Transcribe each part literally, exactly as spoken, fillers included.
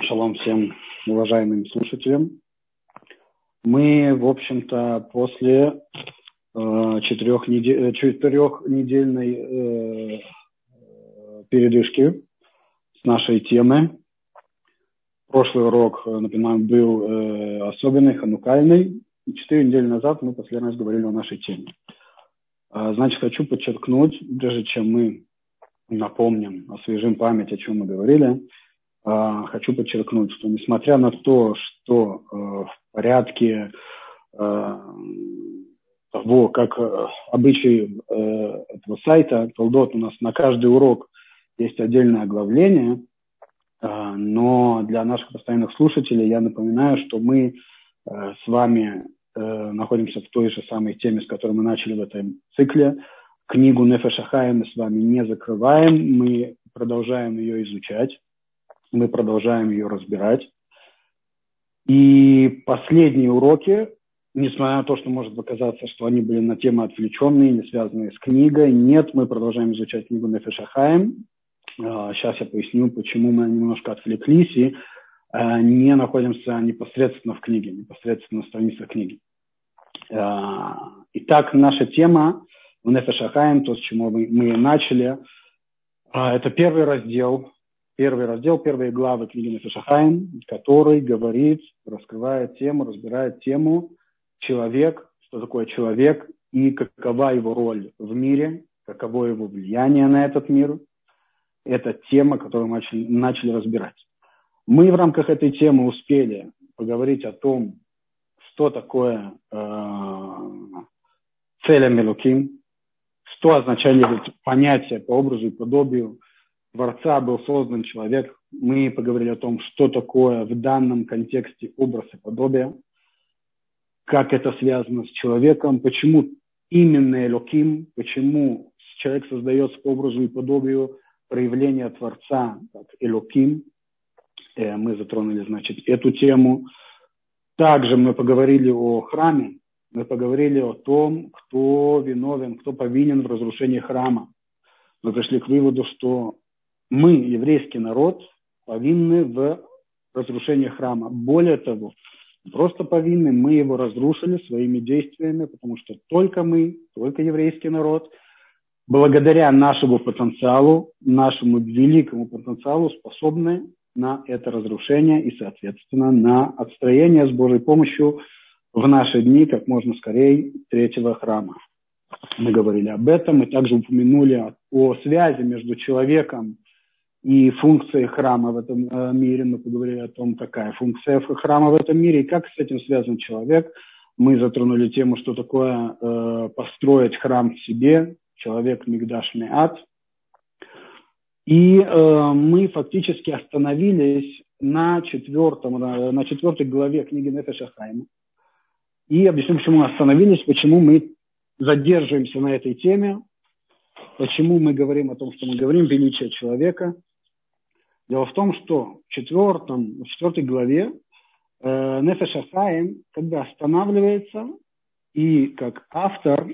Шалом всем уважаемым слушателям. Мы, в общем-то, после э, четырехнедель, четырехнедельной э, передышки с нашей темы. Прошлый урок, напоминаю, был э, особенный, ханукальный. И четыре недели назад мы последний раз говорили о нашей теме. А, значит, хочу подчеркнуть, прежде чем мы напомним, освежим память, о чем мы говорили, хочу подчеркнуть, что несмотря на то, что э, в порядке э, того, как э, обычай э, этого сайта Толдот, у нас на каждый урок есть отдельное оглавление, э, но для наших постоянных слушателей я напоминаю, что мы э, с вами э, находимся в той же самой теме, с которой мы начали в этом цикле. Книгу Нефеш ха-Хаим мы с вами не закрываем, мы продолжаем ее изучать. Мы продолжаем ее разбирать. И последние уроки, несмотря на то, что может показаться, что они были на темы отвлеченные, не связанные с книгой, нет, мы продолжаем изучать книгу Нефеш ха-Хаим. Сейчас я поясню, почему мы немножко отвлеклись и не находимся непосредственно в книге, непосредственно на странице книги. Итак, наша тема в Нефеш ха-Хаим, то, с чего мы, мы начали, это первый раздел. Первый раздел, первые главы книги Нефеш ха-Хаим, который говорит, раскрывает тему, разбирает тему человек, что такое человек и какова его роль в мире, каково его влияние на этот мир. Это тема, которую мы начали, начали разбирать. Мы в рамках этой темы успели поговорить о том, что такое э, целям Элоким, что означает понятие по образу и подобию Творца был создан человек. Мы поговорили о том, что такое в данном контексте образ и подобие, как это связано с человеком, почему именно Элоким, почему человек создается по образу и подобию проявления Творца, как Элоким. Мы затронули, значит, эту тему. Также мы поговорили о храме, мы поговорили о том, кто виновен, кто повинен в разрушении храма. Мы пришли к выводу, что мы, еврейский народ, повинны в разрушении храма. Более того, просто повинны, мы его разрушили своими действиями, потому что только мы, только еврейский народ, благодаря нашему потенциалу, нашему великому потенциалу, способны на это разрушение и, соответственно, на отстроение с Божьей помощью в наши дни как можно скорее третьего храма. Мы говорили об этом, мы также упомянули о, о связи между человеком и функции храма в этом э, мире. Мы поговорили о том, какая функция храма в этом мире и как с этим связан человек. Мы затронули тему, что такое э, построить храм в себе, человек Мигдаш Меат. И э, мы фактически остановились на, четвертом, на, на четвертой главе книги Нефеш ха-Хаим. И объясню, почему мы остановились, почему мы задерживаемся на этой теме, почему мы говорим о том, что мы говорим, величие человека. Дело в том, что в, четвертом, в четвертой главе э, Нефеш ха-Хаим как бы останавливается и как автор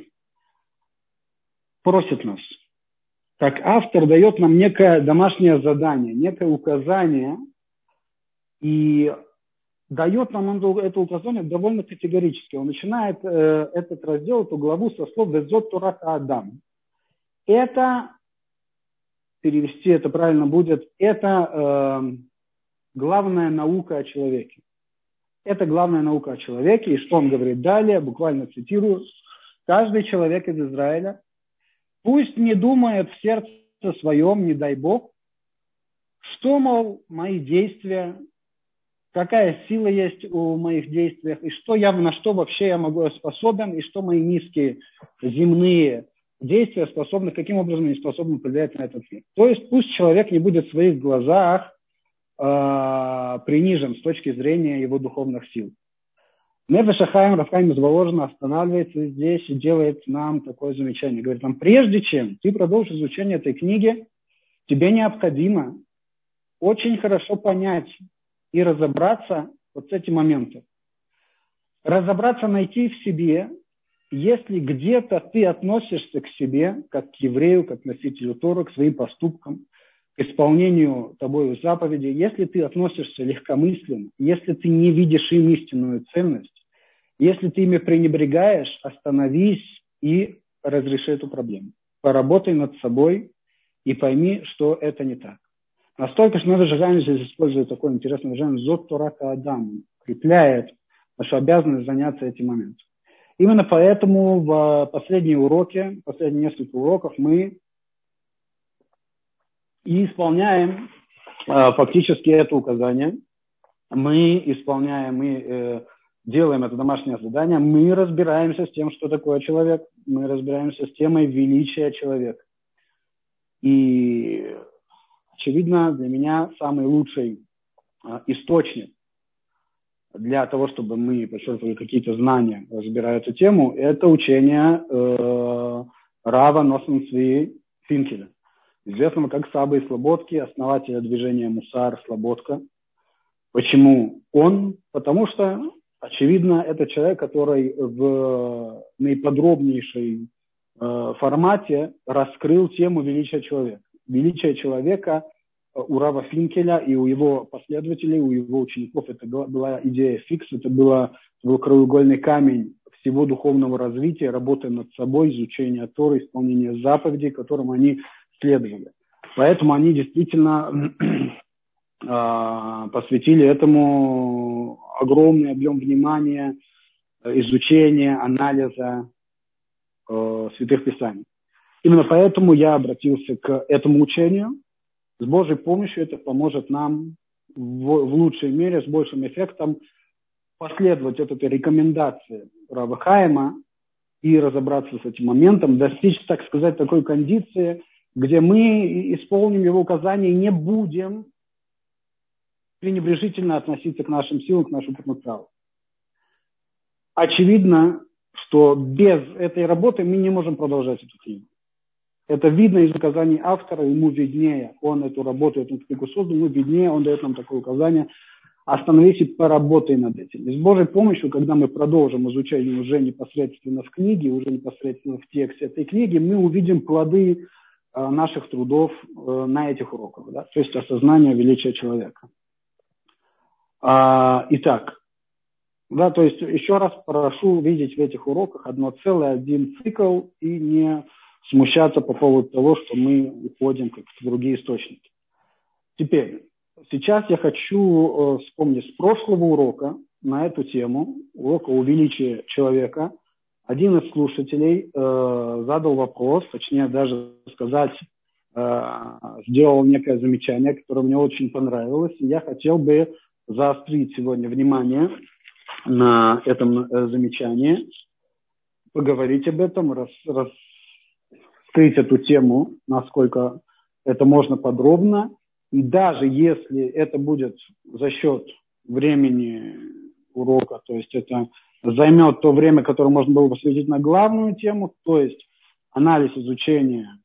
просит нас, как автор дает нам некое домашнее задание, некое указание, и дает нам это указание довольно категорически. Он начинает э, этот раздел, эту главу со слов «Везот Торат Адам». Это, перевести это правильно будет, это э, главная наука о человеке. Это главная наука о человеке. И что он говорит далее, буквально цитирую. «Каждый человек из Израиля пусть не думает в сердце своем, не дай Бог, что, мол, мои действия, какая сила есть у моих действиях, и что я, на что вообще я могу способен, и что мои низкие земные действия способны, каким образом они способны повлиять на этот мир». То есть пусть человек не будет в своих глазах э, принижен с точки зрения его духовных сил. Нефеш ха-Хаим, Рав Хаим из Воложина останавливается здесь и делает нам такое замечание. Говорит нам, прежде чем ты продолжишь изучение этой книги, тебе необходимо очень хорошо понять и разобраться вот с этим моментом. Разобраться, найти в себе, если где-то ты относишься к себе, как к еврею, как к носителю Торы, к своим поступкам, к исполнению тобой заповедей, если ты относишься легкомысленно, если ты не видишь им истинную ценность, если ты ими пренебрегаешь, остановись и разреши эту проблему. Поработай над собой и пойми, что это не так. Настолько, что Нефеш ха-Хаим здесь использует такое интересное выражение «Зот Тора Адам», укрепляет нашу обязанность заняться этим моментом. Именно поэтому в последние уроки, последние несколько уроков мы и исполняем э, фактически это указание. Мы исполняем, мы э, делаем это домашнее задание, мы разбираемся с тем, что такое человек, мы разбираемся с темой величия человека. И, очевидно, для меня самый лучший э, источник для того, чтобы мы подчеркивали какие-то знания, разбирая эту тему, это учение э, Рава Носон Цви Финкеля, известного как Саба из Слободки, основателя движения Мусар Слободка. Почему он? Потому что, очевидно, это человек, который в наиподробнейшей э, формате раскрыл тему величия человека. Величие человека у Рава Финкеля и у его последователей, у его учеников, это была, была идея фикс, это было, был краеугольный камень всего духовного развития, работы над собой, изучения Торы, исполнения заповедей, которым они следовали. Поэтому они действительно э, посвятили этому огромный объем внимания, изучения, анализа э, Святых Писаний. Именно поэтому я обратился к этому учению. С Божьей помощью это поможет нам в, в лучшей мере, с большим эффектом последовать этой рекомендации Рава Хаима и разобраться с этим моментом, достичь, так сказать, такой кондиции, где мы исполним его указания и не будем пренебрежительно относиться к нашим силам, к нашему потенциалу. Очевидно, что без этой работы мы не можем продолжать эту книгу. Это видно из указаний автора, ему виднее, он эту работу, эту книгу создал, ему виднее, он дает нам такое указание. Остановись и поработай над этим. И с Божьей помощью, когда мы продолжим изучение уже непосредственно в книге, уже непосредственно в тексте этой книги, мы увидим плоды э, наших трудов э, на этих уроках, да? То есть осознание величия человека. А, итак, да, то есть еще раз прошу видеть в этих уроках одно целое, один цикл и не смущаться по поводу того, что мы уходим как в другие источники. Теперь, сейчас я хочу э, вспомнить с прошлого урока на эту тему, урока о величии человека. Один из слушателей э, задал вопрос, точнее даже сказать, э, сделал некое замечание, которое мне очень понравилось. И я хотел бы заострить сегодня внимание на этом э, замечании, поговорить об этом, рас, рас, раскрыть эту тему, насколько это можно подробно. И даже если это будет за счет времени урока, то есть это займет то время, которое можно было посвятить на главную тему, то есть анализ изучения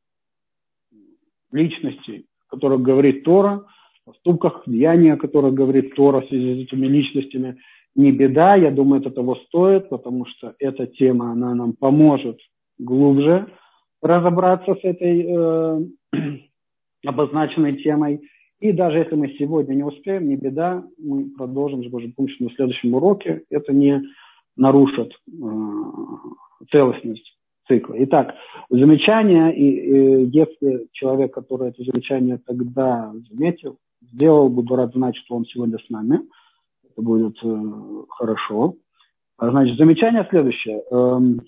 личностей, о которых говорит Тора, поступках, деяниях, о которых говорит Тора в связи с этими личностями, не беда, я думаю, это того стоит, потому что эта тема, она нам поможет глубже разобраться с этой э, обозначенной темой. И даже если мы сегодня не успеем, не беда, мы продолжим с Божьей помощью на следующем уроке. Это не нарушит э, целостность цикла. Итак, замечание, и, и если человек, который это замечание тогда заметил, сделал, буду рад знать, что он сегодня с нами. Это будет э, хорошо. Значит, замечание следующее. Эм,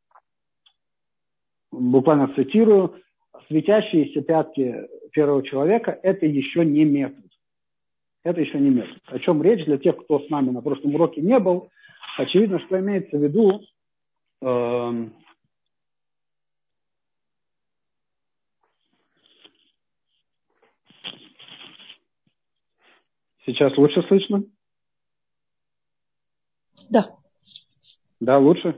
буквально цитирую. Светящиеся пятки первого человека – это еще не метод. Это еще не метод. О чем речь для тех, кто с нами на прошлом уроке не был. Очевидно, что имеется в виду э, сейчас лучше слышно? Да. Да, лучше?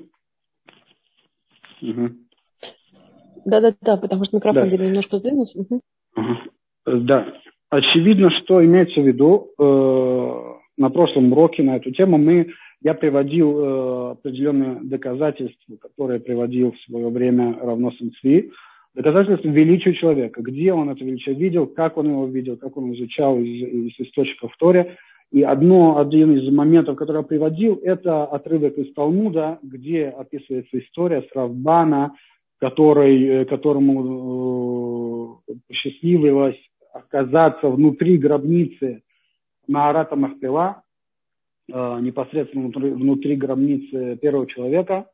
Угу. Да-да-да, потому что микрофон да. немножко сдвинулся. Угу. Угу. Да. Очевидно, что имеется в виду, э, на прошлом уроке на эту тему мы, я приводил э, определенные доказательства, которые приводил в свое время Рав Носон Цви, Доказательство величия человека. Где он это величие видел, как он его видел, как он изучал из, из источников в Торе. И одно, один из моментов, который я приводил, это отрывок из Талмуда, где описывается история с Равбана, который, которому э, посчастливилось оказаться внутри гробницы Маарата Махпела, э, непосредственно внутри, внутри гробницы первого человека.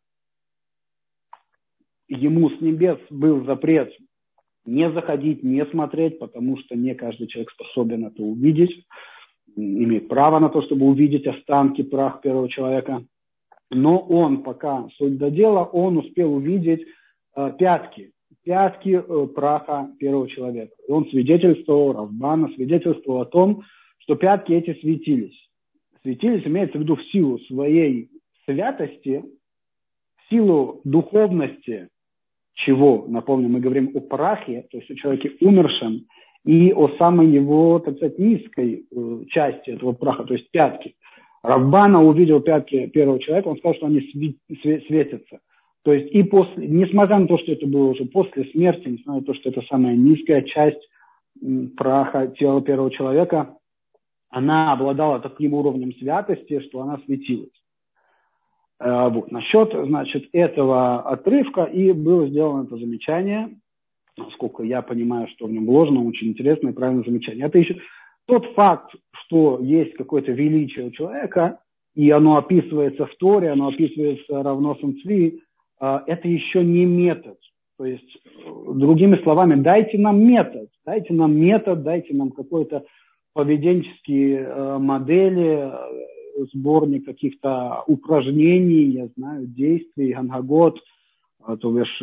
Ему с небес был запрет не заходить, не смотреть, потому что не каждый человек способен это увидеть, имеет право на то, чтобы увидеть останки, прах первого человека. Но он, пока суть до дела, он успел увидеть э, пятки, пятки э, праха первого человека. И он свидетельствовал, Равбана свидетельствовал о том, что пятки эти светились. Светились, имеется в виду, в силу своей святости, в силу духовности, чего, напомню, мы говорим о прахе, то есть о человеке умершем, и о самой его, так сказать, низкой э, части этого праха, то есть пятки. Равбана увидел пятки первого человека, он сказал, что они светятся. То есть и после, несмотря на то, что это было уже после смерти, несмотря на то, что это самая низкая часть праха тела первого человека, она обладала таким уровнем святости, что она светилась. Вот. Насчет, значит, этого отрывка и было сделано это замечание, насколько я понимаю, что в нем вложено, очень интересное и правильное замечание. Это еще тот факт, что есть какое-то величие у человека, и оно описывается в Торе, оно описывается равносом цви, это еще не метод. То есть, другими словами, дайте нам метод, дайте нам метод, дайте нам какой-то поведенческие модели, сборник каких-то упражнений, я знаю, действий, ангагот, то бишь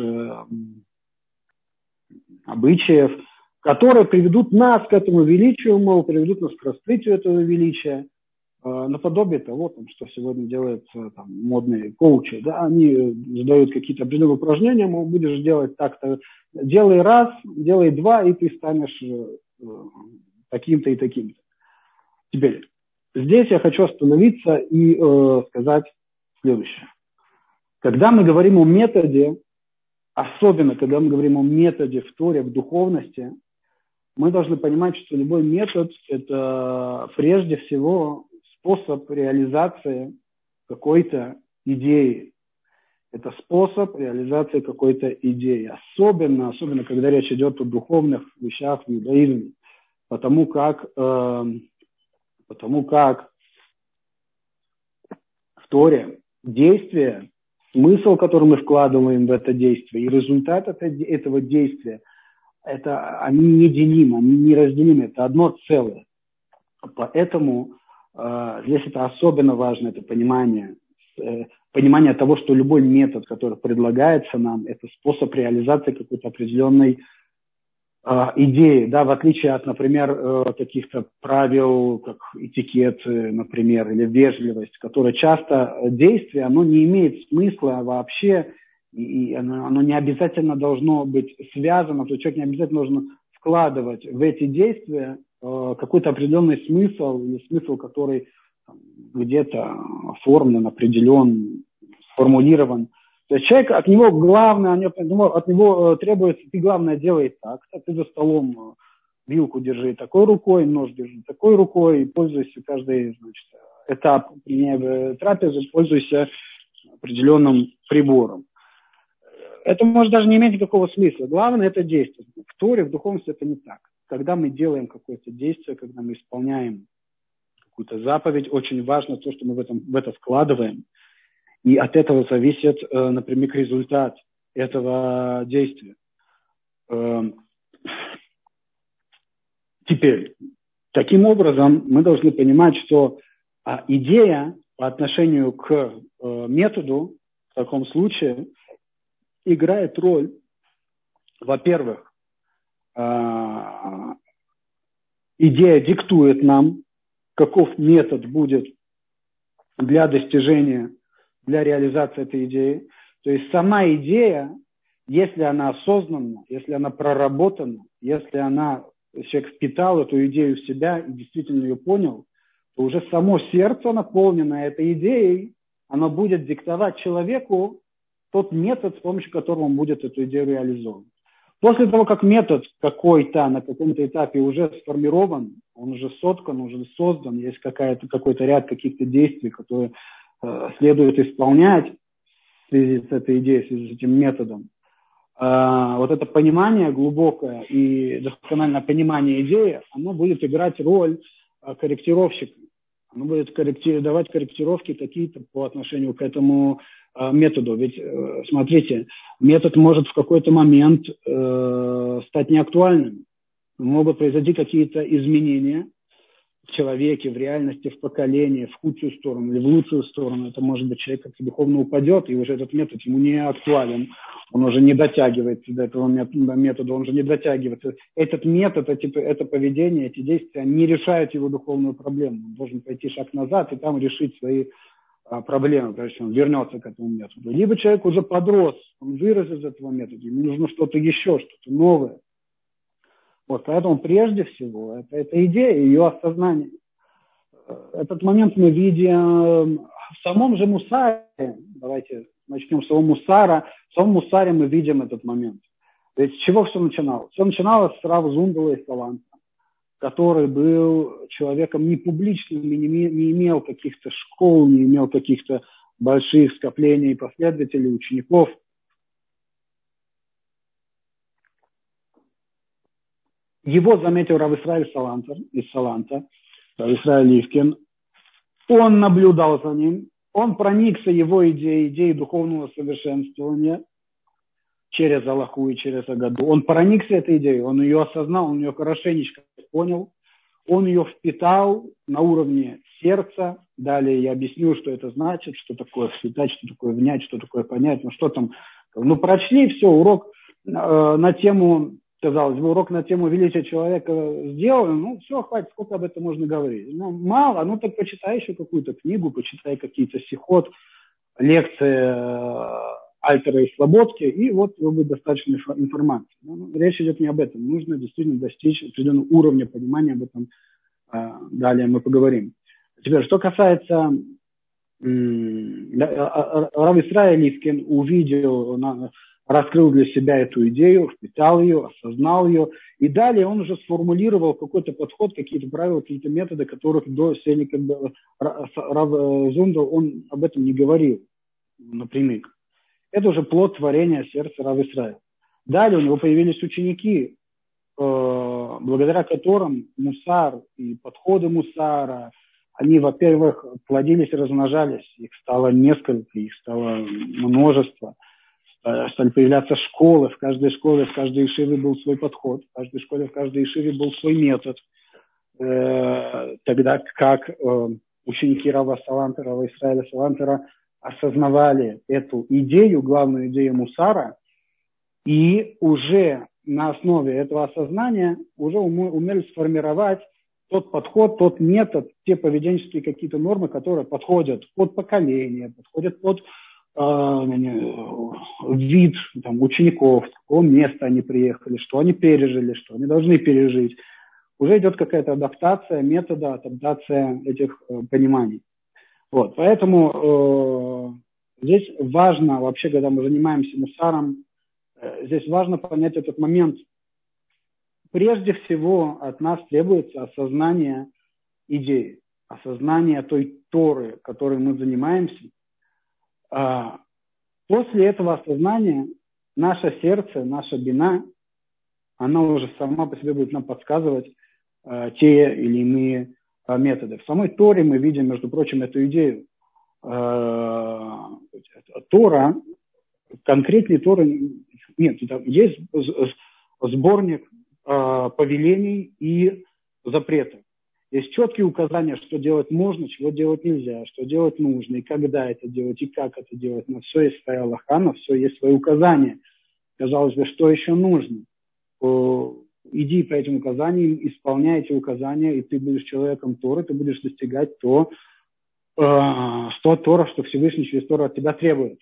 обычаев, которые приведут нас к этому величию, мол, приведут нас к раскрытию этого величия, наподобие того, там, что сегодня делаются там, модные коучи, да, они задают какие-то определенные упражнения, мол, будешь делать так-то, делай раз, делай два, и ты станешь таким-то и таким-то. Теперь, здесь я хочу остановиться и э, сказать следующее. Когда мы говорим о методе, особенно когда мы говорим о методе в Торе, в духовности, мы должны понимать, что любой метод – это прежде всего способ реализации какой-то идеи. Это способ реализации какой-то идеи. Особенно, особенно когда речь идет о духовных вещах в иудаизме. Потому как, э, потому как в Торе действие, смысл, который мы вкладываем в это действие, и результат этого действия, это, они неделимы, они неразделимы, это одно целое. Поэтому э, здесь это особенно важно, это понимание, э, понимание того, что любой метод, который предлагается нам, это способ реализации какой-то определенной э, идеи, да, в отличие от, например, э, каких-то правил, как этикет, например, или вежливость, которые часто действие, оно не имеет смысла вообще, и оно, оно не обязательно должно быть связано, то есть человек не обязательно должен вкладывать в эти действия э, какой-то определенный смысл, или смысл, который там, где-то оформлен, определен, сформулирован. То есть человек, от него главное, от него, от него требуется, ты главное делай так, ты за столом вилку держи такой рукой, нож держи такой рукой, и пользуйся каждый, значит, этап трапезы, пользуйся определенным прибором. Это может даже не иметь никакого смысла. Главное – это действие. В Торе, в духовности это не так. Когда мы делаем какое-то действие, когда мы исполняем какую-то заповедь, очень важно то, что мы в, этом, в это вкладываем. И от этого зависит, например, результат этого действия. Теперь, таким образом, мы должны понимать, что идея по отношению к методу в таком случае играет роль, во-первых, идея диктует нам, каков метод будет для достижения, для реализации этой идеи. То есть сама идея, если она осознанна, если она проработана, если она, человек впитал эту идею в себя и действительно ее понял, то уже само сердце, наполненное этой идеей, оно будет диктовать человеку тот метод, с помощью которого он будет эту идею реализовывать. После того, как метод какой-то на каком-то этапе уже сформирован, он уже соткан, уже создан, есть какая-то, какой-то ряд каких-то действий, которые э, следует исполнять в связи с этой идеей, в связи с этим методом. Э, вот это понимание глубокое и доскональное понимание идеи, оно будет играть роль э, корректировщика. Оно будет корректи- давать корректировки какие-то по отношению к этому э, методу. Ведь, э, смотрите, метод может в какой-то момент э, стать неактуальным. Могут произойти какие-то изменения в человеке, в реальности, в поколении, в худшую сторону или в лучшую сторону. Это может быть человек как-то духовно упадет, и уже этот метод ему не актуален. Он уже не дотягивается до этого метода, он уже не дотягивается. Этот метод, эти, это поведение, эти действия не решают его духовную проблему. Он должен пойти шаг назад и там решить свои а, проблемы, прежде чем он вернется к этому методу. Либо человек уже подрос, он вырос из этого метода, ему нужно что-то еще, что-то новое. Вот, поэтому прежде всего это, это идея, ее осознание. Этот момент мы видим в самом же Мусаре. Давайте начнем с самого Мусара. В самом Мусаре мы видим этот момент. Ведь с чего все начиналось? Все начиналось с Рава Зундела из Саланта, который был человеком не публичным, не, не имел каких-то школ, не имел каких-то больших скоплений последователей, учеников. Его заметил Рав Исраэль Салантер, из Саланта, Рав Исраэль Ливкин. Он наблюдал за ним, он проникся его идеей, идеей духовного совершенствования через Аллаху и через Агаду. Он проникся этой идеей, он ее осознал, он ее хорошенечко понял, он ее впитал на уровне сердца. Далее я объясню, что это значит, что такое впитать, что такое внять, что такое понять. Ну что там, ну прочли, все, урок э, на тему... Казалось бы, урок на тему величия человека сделан, ну, все, хватит, сколько об этом можно говорить. Ну, мало, ну, так почитай еще какую-то книгу, почитай какие-то сихот, лекции Альтера и Слободки, и вот будет достаточно информации. Но речь идет не об этом, нужно действительно достичь определенного уровня понимания об этом. Далее мы поговорим. Теперь, что касается Рав Исраэль Ливкин, увидел... раскрыл для себя эту идею, впитал ее, осознал ее, и далее он уже сформулировал какой-то подход, какие-то правила, какие-то методы, которых до сени как бы Рав Зундел, он об этом не говорил напрямик. Это уже плод творения сердца Рав Исраэля. Далее у него появились ученики, благодаря которым мусар и подходы мусара, они, во-первых, плодились и размножались, их стало несколько, их стало множество. Стали появляться школы, в каждой школе, в каждой ешиве был свой подход, в каждой школе, в каждой ешиве был свой метод. Тогда как ученики Рава Салантера, Рава Исраэля Салантера осознавали эту идею, главную идею мусара, и уже на основе этого осознания уже умели сформировать тот подход, тот метод, те поведенческие какие-то нормы, которые подходят под поколение, подходят под вид там, учеников, с какого места они приехали, что они пережили, что они должны пережить. Уже идет какая-то адаптация метода, адаптация этих э, пониманий. Вот, поэтому э, здесь важно, вообще, когда мы занимаемся мусаром, э, здесь важно понять этот момент. Прежде всего от нас требуется осознание идеи, осознание той Торы, которой мы занимаемся. После этого осознания наше сердце, наша бина, она уже сама по себе будет нам подсказывать э, те или иные э, методы. В самой Торе мы видим, между прочим, эту идею. Э, Тора, конкретней Торы нет. Есть сборник э, повелений и запретов. Есть четкие указания, что делать можно, чего делать нельзя, что делать нужно, и когда это делать, и как это делать. На все есть своя Аллаха, на все есть свои указания. Казалось бы, что еще нужно? Иди по этим указаниям, исполняй эти указания, и ты будешь человеком Торы, ты будешь достигать то, что Тора, что Всевышний через Тору от тебя требует.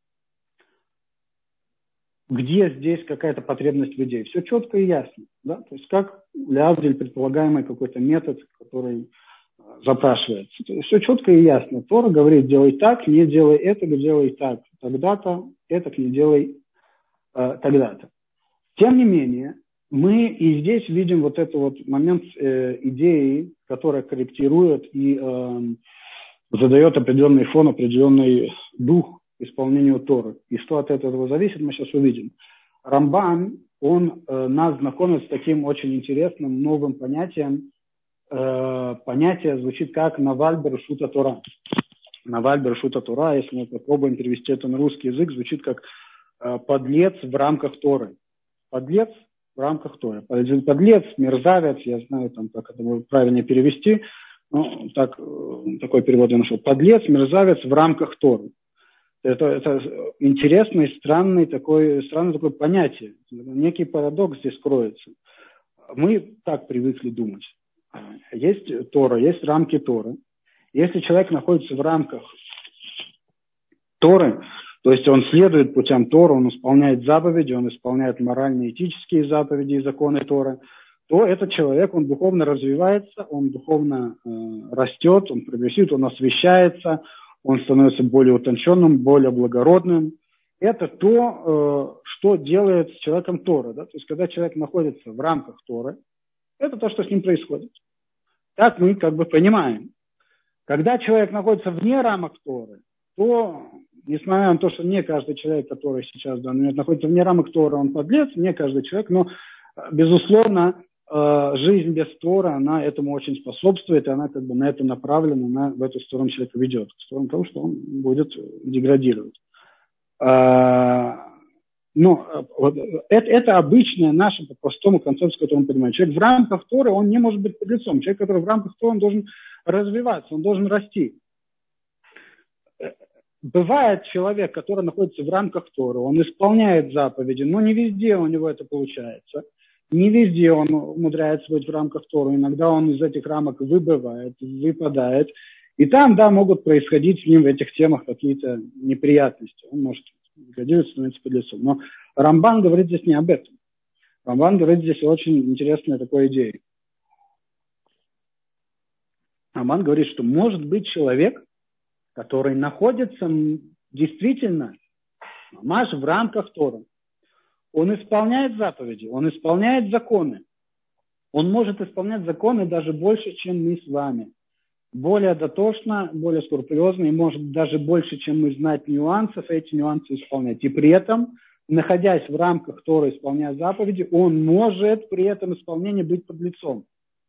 Где здесь какая-то потребность в идее? Все четко и ясно. Да? То есть как лявдель, предполагаемый какой-то метод, который запрашивается. Все четко и ясно. Тора говорит, делай так, не делай это, делай так. Тогда-то, это не делай э, тогда-то. Тем не менее, мы и здесь видим вот этот вот момент э, идеи, которая корректирует и э, задает определенный фон, определенный дух исполнению Торы. И что от этого зависит, мы сейчас увидим. Рамбан, он э, нас знакомит с таким очень интересным новым понятием. Э, понятие звучит как «наваль берешута Тора». «Наваль берешута Тора», если мы попробуем перевести это на русский язык, звучит как э, «подлец в рамках Торы». Подлец в рамках Торы. Подлец, мерзавец, я знаю, там, как это будет правильно перевести, ну, так, такой перевод я нашел. Подлец, мерзавец в рамках Торы. Это, это интересный, странный такой, странное такое понятие. Некий парадокс здесь кроется. Мы так привыкли думать. Есть Тора, есть рамки Торы. Если человек находится в рамках Торы, то есть он следует путям Торы, он исполняет заповеди, он исполняет морально-этические заповеди и законы Торы, то этот человек, он духовно развивается, он духовно э, растет, он прогрессирует, он освещается, он становится более утонченным, более благородным. Это то, э, что делает с человеком Тора. Да? То есть когда человек находится в рамках Торы, это то, что с ним происходит. Так мы как бы понимаем. Когда человек находится вне рамок Торы, то, несмотря на то, что не каждый человек, который сейчас в данный момент находится вне рамок Торы, он подлец, не каждый человек, но, безусловно, жизнь без Торы, она этому очень способствует, и она как бы на это направлена, она в эту сторону человека ведет, в сторону того, что он будет деградировать. Но вот это, это обычная наша, по-простому, концепция, которую мы понимаем. Человек в рамках Торы, он не может быть подлецом. Человек, который в рамках Торы, он должен развиваться, он должен расти. Бывает человек, который находится в рамках Торы, он исполняет заповеди, но не везде у него это получается. Не везде он умудряется быть в рамках Торы. Иногда он из этих рамок выбывает, выпадает. И там, да, могут происходить с ним в этих темах какие-то неприятности. Он может деградировать, становиться подлецом. Но Рамбан говорит здесь не об этом. Рамбан говорит здесь о очень интересной такой идее. Рамбан говорит, что может быть человек, который находится действительно маш в рамках Торы. Он исполняет заповеди, он исполняет законы. Он может исполнять законы даже больше, чем мы с вами. Более дотошно, более скрупулезно, и может даже больше, чем мы знать нюансов, эти нюансы исполнять. И при этом, находясь в рамках Торы, исполняя заповеди, он может при этом исполнении быть подлецом.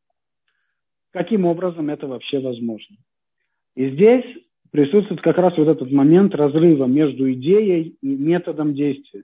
Каким образом это вообще возможно? И здесь присутствует как раз вот этот момент разрыва между идеей и методом действия.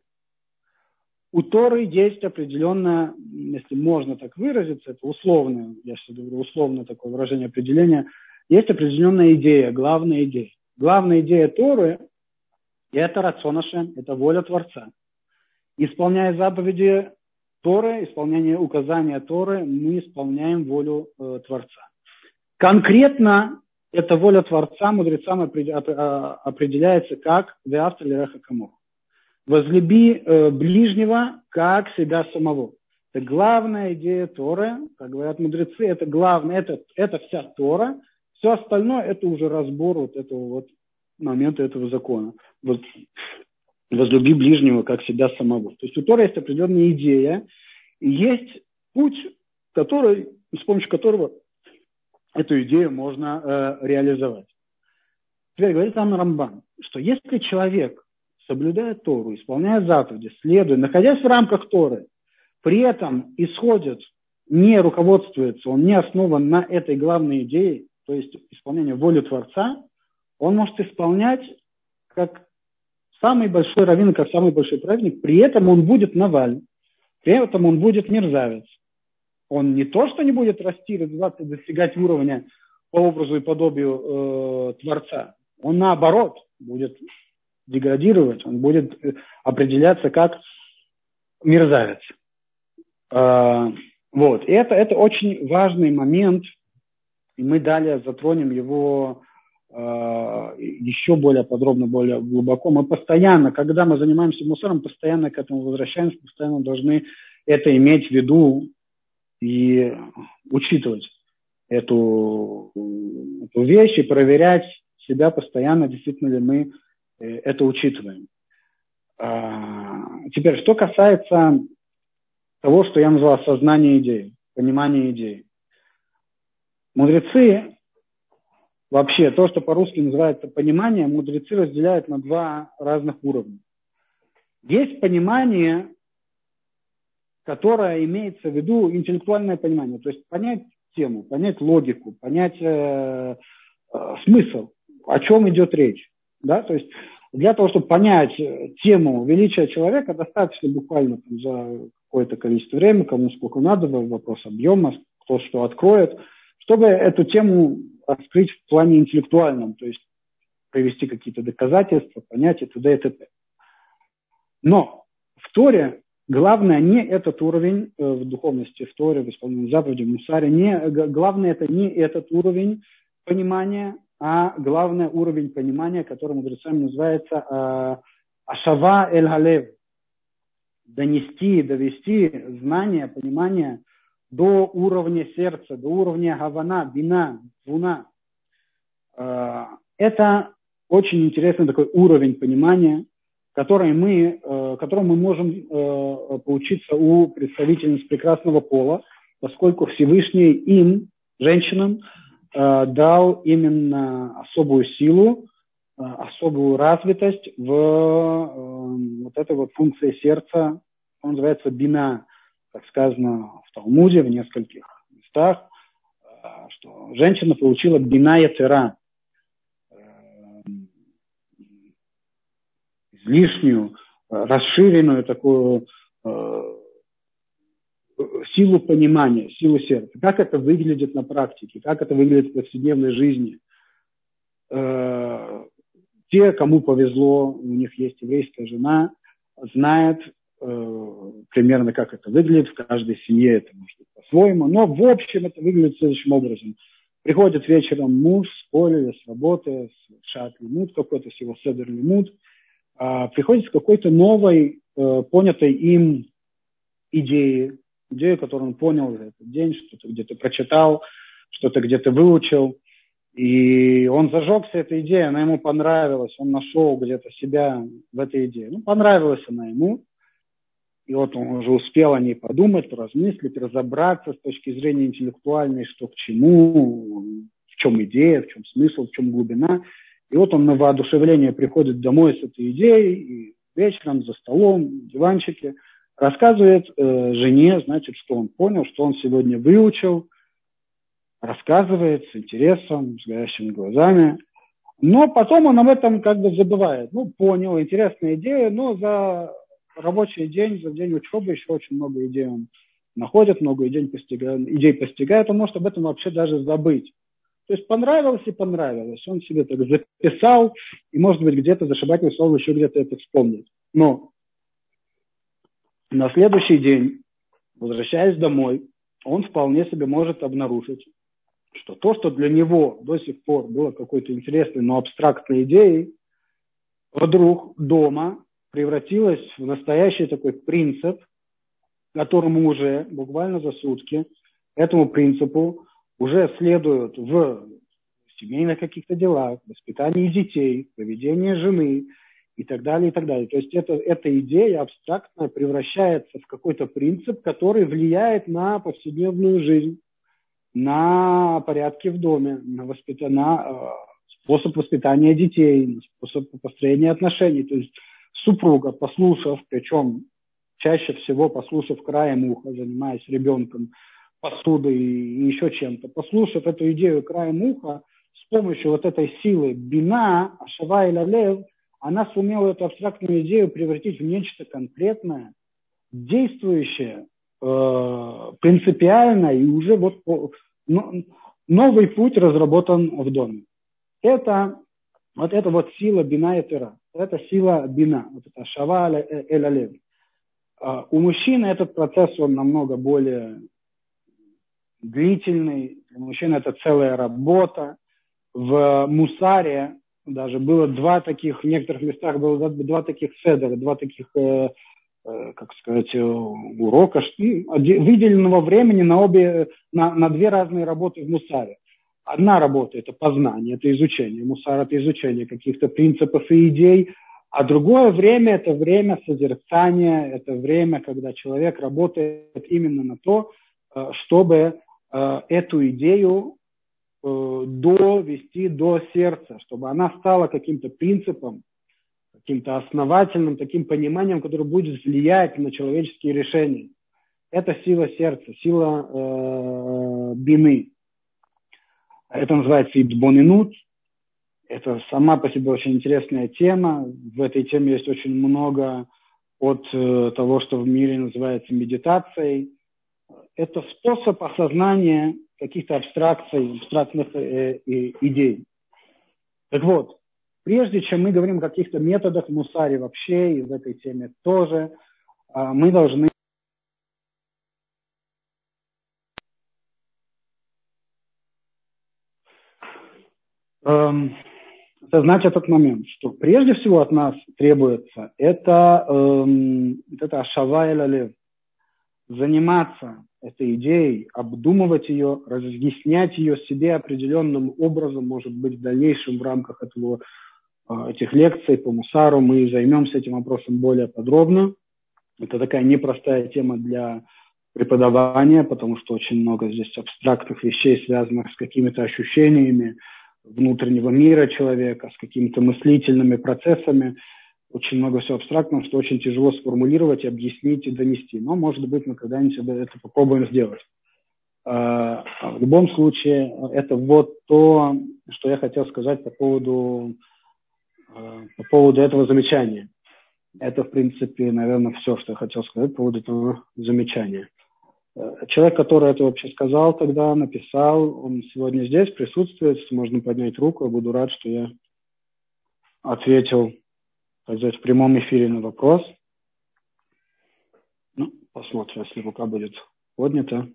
У Торы есть определенное, если можно так выразиться, это условное, я сейчас говорю, условное такое выражение определения, есть определенная идея, главная идея. Главная идея Торы – это рацон Ашем, это воля Творца. Исполняя заповеди Торы, исполнение указания Торы, мы исполняем волю э, Творца. Конкретно эта воля Творца мудрецам определяется как «Веавта лиреха камох». Возлюби э, ближнего, как себя самого. Это главная идея Торы, как говорят мудрецы, это главное, это, это вся Тора. Все остальное это уже разбор вот этого вот момента, этого закона. Вот, возлюби ближнего, как себя самого. То есть у Торы есть определенная идея, и есть путь, который, с помощью которого эту идею можно э, реализовать. Теперь говорит нам Рамбан, что если человек соблюдая Тору, исполняя заповеди, следуя, находясь в рамках Торы, при этом исходит, не руководствуется, он не основан на этой главной идее, то есть исполнение воли Творца, он может исполнять как самый большой раввин, как самый большой праведник, при этом он будет наваль, при этом он будет мерзавец. Он не то, что не будет расти, развиваться, достигать уровня по образу и подобию э, Творца, он наоборот будет деградировать, он будет определяться как мерзавец. А, вот. И это, это очень важный момент, и мы далее затронем его а, еще более подробно, более глубоко. Мы постоянно, когда мы занимаемся мусором, постоянно к этому возвращаемся, постоянно должны это иметь в виду и учитывать эту, эту вещь и проверять себя постоянно, действительно ли мы это учитываем. А, теперь, что касается того, что я назвал осознание идеи, понимание идеи. Мудрецы, вообще, то, что по-русски называется понимание, мудрецы разделяют на два разных уровня. Есть понимание, которое имеется в виду интеллектуальное понимание, то есть понять тему, понять логику, понять э, э, смысл, о чем идет речь. Да? То есть для того, чтобы понять тему величия человека, достаточно буквально там, за какое-то количество времени, кому сколько надо, вопрос объема, кто что откроет, чтобы эту тему раскрыть в плане интеллектуальном, то есть привести какие-то доказательства, понять и т.д. и т.п. Но в Торе главное не этот уровень э, в духовности, в Торе, в исполнении заповедей, в мусаре, не, главное это не этот уровень понимания, а главный уровень понимания, который мудрецами называется э, ашава эль галев, донести, довести знание, понимание до уровня сердца, до уровня гавана, бина, звуна. Э, это очень интересный такой уровень понимания, который мы, э, которым мы можем э, поучиться у представительниц прекрасного пола, поскольку Всевышний им, женщинам, э, дал именно особую силу, э, особую развитость в э, вот этой вот функции сердца, он называется бина, как сказано в Талмуде, в нескольких местах, э, что женщина получила бина ятера, лишнюю, расширенную такую э, силу понимания, силу сердца. Как это выглядит на практике, как это выглядит в повседневной жизни. Э, те, кому повезло, у них есть еврейская жена, знают э, примерно, как это выглядит. В каждой семье это может быть по-своему. Но в общем это выглядит следующим образом. Приходит вечером муж с поля или с работы, с шат-лимут какой-то, с его седер-лимут, Uh, приходит с какой-то новой, uh, понятой им идеей, идеей, которую он понял за этот день, что-то где-то прочитал, что-то где-то выучил, и он зажегся этой идеей, она ему понравилась, он нашел где-то себя в этой идее. Ну, понравилась она ему, и вот он уже успел о ней подумать, поразмыслить, разобраться с точки зрения интеллектуальной, что к чему, в чем идея, в чем смысл, в чем глубина. И вот он на воодушевление приходит домой с этой идеей, и вечером за столом, на диванчике, рассказывает э, жене, значит, что он понял, что он сегодня выучил, рассказывает с интересом, с горящими глазами. Но потом он об этом как бы забывает. Ну, понял, интересная идея, но за рабочий день, за день учебы еще очень много идей он находит, много идей постигает, идей постигает, он может об этом вообще даже забыть. То есть понравилось и понравилось. Он себе так записал, и, может быть, где-то зашибательное слово еще где-то это вспомнит. Но на следующий день, возвращаясь домой, он вполне себе может обнаружить, что то, что для него до сих пор было какой-то интересной, но абстрактной идеей, вдруг дома превратилось в настоящий такой принцип, которому уже буквально за сутки, этому принципу, уже следуют в семейных каких-то делах, воспитании детей, поведении жены и так далее, и так далее. То есть это, эта идея абстрактная превращается в какой-то принцип, который влияет на повседневную жизнь, на порядки в доме, на, воспит... на э, способ воспитания детей, на способ построения отношений. То есть супруга, послушав, причем чаще всего послушав краем уха, занимаясь ребенком, посудой и еще чем-то, послушав эту идею краем уха, с помощью вот этой силы бина, ашава или лев, она сумела эту абстрактную идею превратить в нечто конкретное, действующее, э, принципиальное, и уже вот но, новый путь разработан в доме. Это вот эта вот сила бина и тера, это сила бина, вот это ашава или лев. Э, у мужчины этот процесс, он намного более длительный, для мужчин это целая работа. В мусаре даже было два таких, в некоторых местах было два таких седера, два таких, э, э, как сказать, урока, выделенного времени на обе, на, на две разные работы в мусаре. Одна работа – это познание, это изучение. Мусар – это изучение каких-то принципов и идей, А другое время – это время созерцания, это время, когда человек работает именно на то, чтобы эту идею довести до сердца, чтобы она стала каким-то принципом, каким-то основательным таким пониманием, которое будет влиять на человеческие решения. Это сила сердца, сила э, бины. Это называется итбонинут. Это сама по себе очень интересная тема. В этой теме есть очень много от э, того, что в мире называется медитацией. Это способ осознания каких-то абстракций, абстрактных э, э, идей. Так вот, прежде чем мы говорим о каких-то методах мусари вообще, и в этой теме тоже, э, мы должны эм, осознать этот момент, что прежде всего от нас требуется это, эм, это ашава эль алев, заниматься этой идеей, обдумывать ее, разъяснять ее себе определенным образом, может быть, в дальнейшем в рамках этого, этих лекций по мусару мы займемся этим вопросом более подробно. Это такая непростая тема для преподавания, потому что очень много здесь абстрактных вещей, связанных с какими-то ощущениями внутреннего мира человека, с какими-то мыслительными процессами. Очень много всего абстрактного, что очень тяжело сформулировать, объяснить и донести. Но, может быть, мы когда-нибудь это попробуем сделать. В любом случае, это вот то, что я хотел сказать по поводу, по поводу этого замечания. Это, в принципе, наверное, все, что я хотел сказать по поводу этого замечания. Человек, который это вообще сказал тогда, написал, он сегодня здесь присутствует, можно поднять руку, я буду рад, что я ответил, так сказать, в прямом эфире на вопрос. Ну, посмотрим, если рука будет поднята.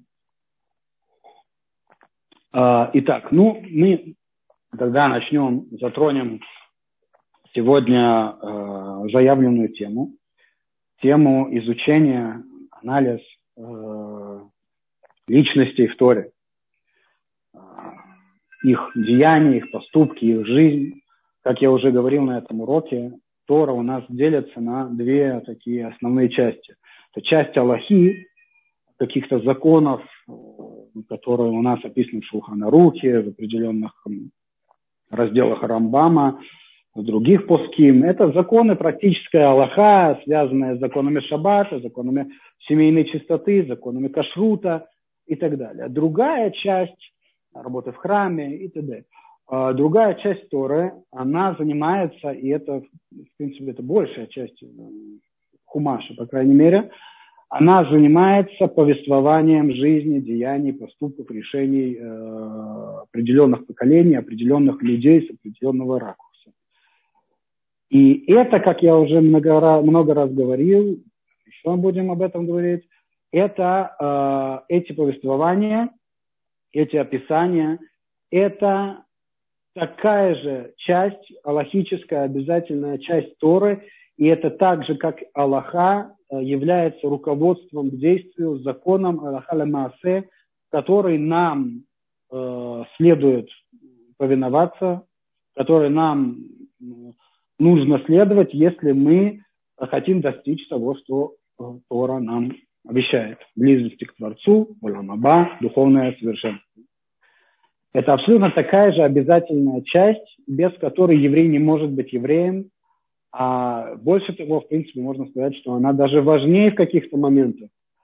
А, итак, ну, мы тогда начнем, затронем сегодня э, заявленную тему, тему изучения, анализ э, личностей в Торе, э, их деяния, их поступки, их жизнь. Как я уже говорил на этом уроке, Тора у нас делится на две такие основные части. Это часть Аллахи, каких-то законов, которые у нас описаны в Шулхан Арухе, в определенных разделах Рамбама, в других поским. Это законы, практическая Аллаха, связанная с законами Шаббата, законами семейной чистоты, законами кашрута и так далее. Другая часть работы в храме и т.д. Другая часть Торы, она занимается, и это, в принципе, это большая часть Хумаша, по крайней мере, она занимается повествованием жизни, деяний, поступков, решений э, определенных поколений, определенных людей с определенного ракурса. И это, как я уже много, много раз говорил, еще будем об этом говорить, это э, эти повествования, эти описания, это такая же часть, аллахическая обязательная часть Торы, и это так же, как Аллаха является руководством к действию, законом Аллаха ле-маасе, который нам э, следует повиноваться, который нам нужно следовать, если мы хотим достичь того, что Тора нам обещает. Близости к Творцу, олам аба, духовное совершенство. Это абсолютно такая же обязательная часть, без которой еврей не может быть евреем. А больше того, в принципе, можно сказать, что она даже важнее в каких-то моментах.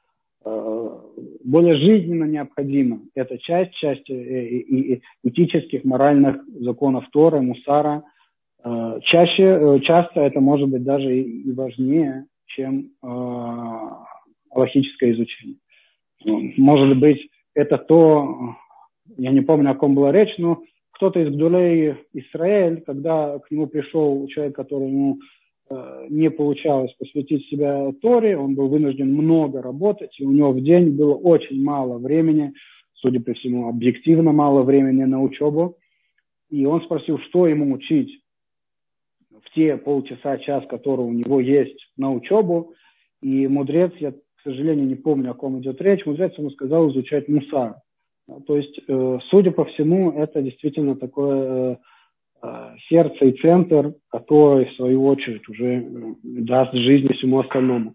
Более жизненно необходима. Это часть, часть этических, моральных законов Торы, Мусара. Чаще, часто это может быть даже и важнее, чем аллахическое изучение. Может быть, это то, я не помню, о ком была речь, но кто-то из Гдулей Исраэль, когда к нему пришел человек, которому э, не получалось посвятить себя Торе, он был вынужден много работать, и у него в день было очень мало времени, судя по всему, объективно мало времени на учебу. И он спросил, что ему учить в те полчаса, час, которые у него есть на учебу. И мудрец, я, к сожалению, не помню, о ком идет речь, мудрец ему сказал изучать мусар. То есть, судя по всему, это действительно такое сердце и центр, который, в свою очередь, уже даст жизнь всему остальному.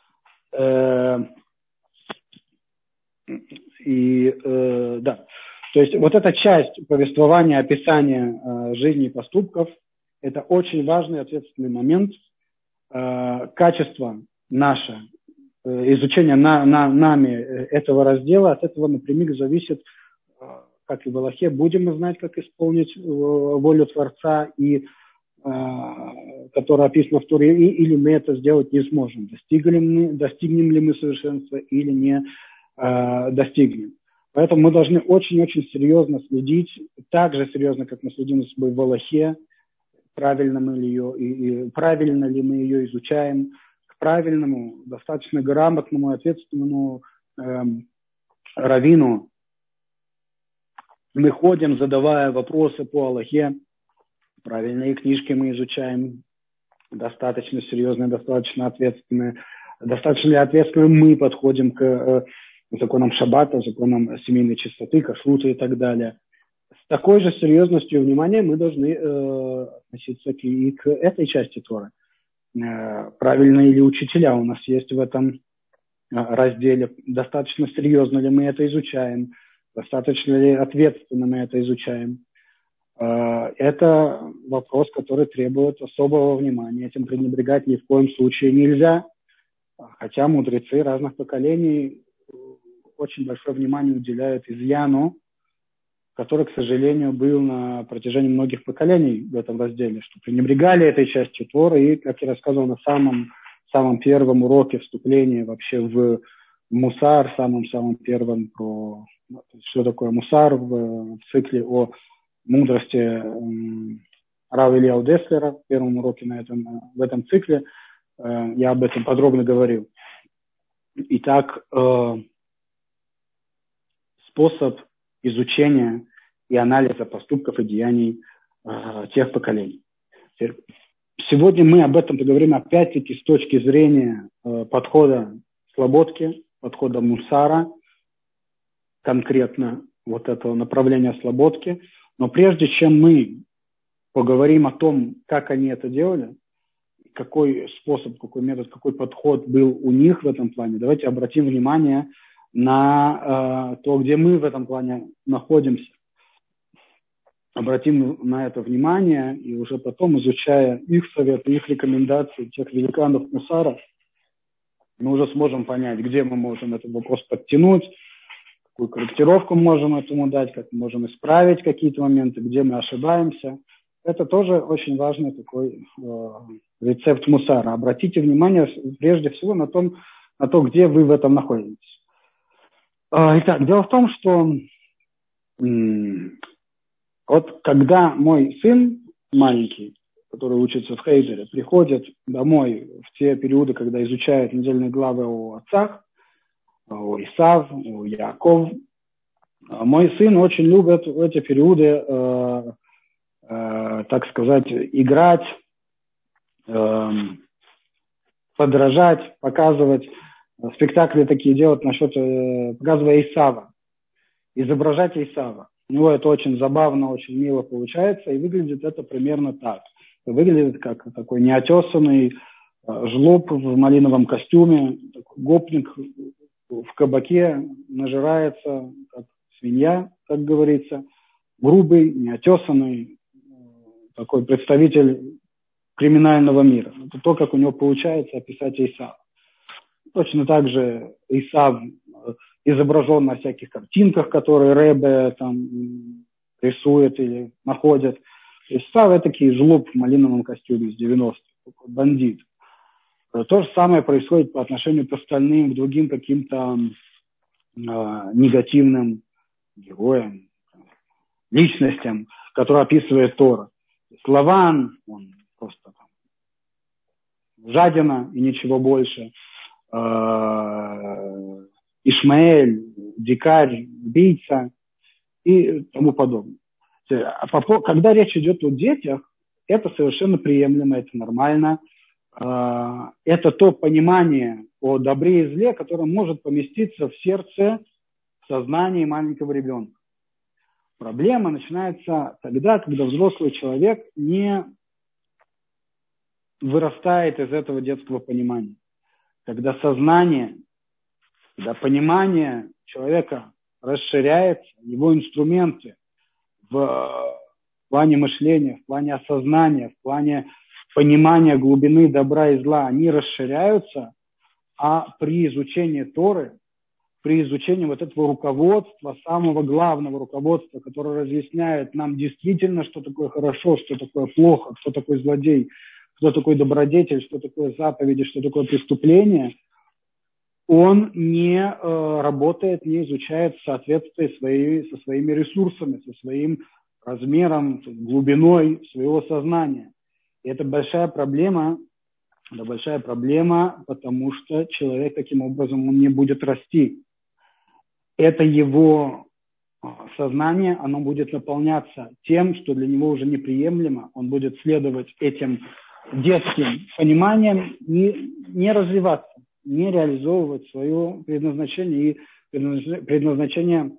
И, да, то есть вот эта часть повествования, описания жизни и поступков, это очень важный ответственный момент. Качество наше, изучение на, на, нами этого раздела, от этого напрямик зависит, как и в Аллахе, будем мы знать, как исполнить волю Творца, и, которая описана в Торе, или мы это сделать не сможем. Достигнем, мы, достигнем ли мы совершенства или не достигнем. Поэтому мы должны очень-очень серьезно следить, так же серьезно, как мы следим за собой в Аллахе, правильно, мы ли ее, и, и, правильно ли мы ее изучаем, к правильному, достаточно грамотному, ответственному эм, раввину мы ходим, задавая вопросы по Аллахе, правильные книжки мы изучаем, достаточно серьезные, достаточно ответственные, достаточно ли ответственно мы подходим к э, законам шаббата, законам семейной чистоты, кашрута и так далее. С такой же серьезностью и вниманием мы должны э, относиться к, и к этой части Торы. Э, правильные ли учителя у нас есть в этом э, разделе, достаточно серьезно ли мы это изучаем, достаточно ли ответственно мы это изучаем. Э, это вопрос, который требует особого внимания. Этим пренебрегать ни в коем случае нельзя, хотя мудрецы разных поколений очень большое внимание уделяют изъяну, который, к сожалению, был на протяжении многих поколений в этом разделе, что пренебрегали этой частью Торы, и, как я рассказывал на самом, самом первом уроке вступления вообще в мусар, самом-самом первом, про что такое мусар в, в цикле о мудрости э, Рава Ильяу Деслера, в первом уроке на этом, в этом цикле, э, я об этом подробно говорил. Итак, э, способ изучения и анализа поступков и деяний э, тех поколений. Сегодня мы об этом поговорим опять-таки с точки зрения э, подхода слободки, подхода мусара, конкретно вот этого направления слободки. Но прежде чем мы поговорим о том, как они это делали, какой способ, какой метод, какой подход был у них в этом плане, давайте обратим внимание на э, то, где мы в этом плане находимся. Обратим на это внимание, и уже потом, изучая их советы, их рекомендации, тех великанов мусара, мы уже сможем понять, где мы можем этот вопрос подтянуть, какую корректировку можем этому дать, как мы можем исправить какие-то моменты, где мы ошибаемся. Это тоже очень важный такой э, рецепт мусара. Обратите внимание прежде всего на, том, на то, где вы в этом находитесь. Э, итак, дело в том, что м- вот когда мой сын маленький, который учится в Хейдере, приходит домой в те периоды, когда изучает недельные главы о отцах, о Исав, о Яаков, мой сын очень любит в эти периоды, э, э, так сказать, играть, э, подражать, показывать, спектакли такие делать насчет, э, показывая Исава, изображать Исава. У него это очень забавно, очень мило получается, и выглядит это примерно так. Выглядит как такой неотесанный жлоб в малиновом костюме, такой гопник в кабаке, нажирается, как свинья, как говорится, грубый, неотесанный, такой представитель криминального мира. Это то, как у него получается описать Исава. Точно так же Исав изображен на всяких картинках, которые Ребе там рисует или находит. Исав – это такой жлоб в малиновом костюме из девяностых, такой бандит. То же самое происходит по отношению к остальным, к другим каким-то э, негативным героям, личностям, которые описывает Тора. Лаван, он просто там жадина и ничего больше. Э, Ишмаэль, дикарь, убийца и тому подобное. Когда речь идет о детях, это совершенно приемлемо, это нормально. Это то понимание о добре и зле, которое может поместиться в сердце, в сознании маленького ребенка. Проблема начинается тогда, когда взрослый человек не вырастает из этого детского понимания. Когда сознание, когда понимание человека расширяется, его инструменты в плане мышления, в плане осознания, в плане понимания глубины добра и зла, они расширяются, а при изучении Торы, при изучении вот этого руководства, самого главного руководства, которое разъясняет нам действительно, что такое хорошо, что такое плохо, кто такой злодей, кто такой добродетель, что такое заповеди, что такое преступление, он не э, работает, не изучает в соответствии своей, со своими ресурсами, со своим размером, глубиной своего сознания. И это большая проблема, это большая проблема, потому что человек таким образом он не будет расти. Это его сознание, оно будет наполняться тем, что для него уже неприемлемо, он будет следовать этим детским пониманием и не развиваться, не реализовывать свое предназначение и предназначение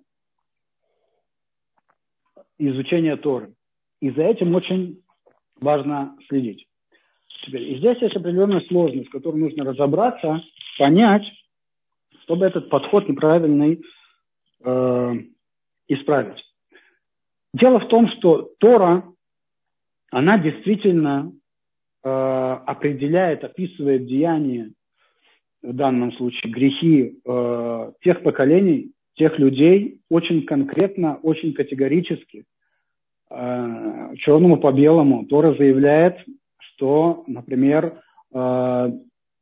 изучения Торы. И за этим очень важно следить. Теперь, и здесь есть определенная сложность, с которой нужно разобраться, понять, чтобы этот подход неправильный э, исправить. Дело в том, что Тора, она действительно э, определяет, описывает деяния, в данном случае грехи э, тех поколений, тех людей очень конкретно, очень категорически, э, черному по белому. Тора заявляет, что, например, э,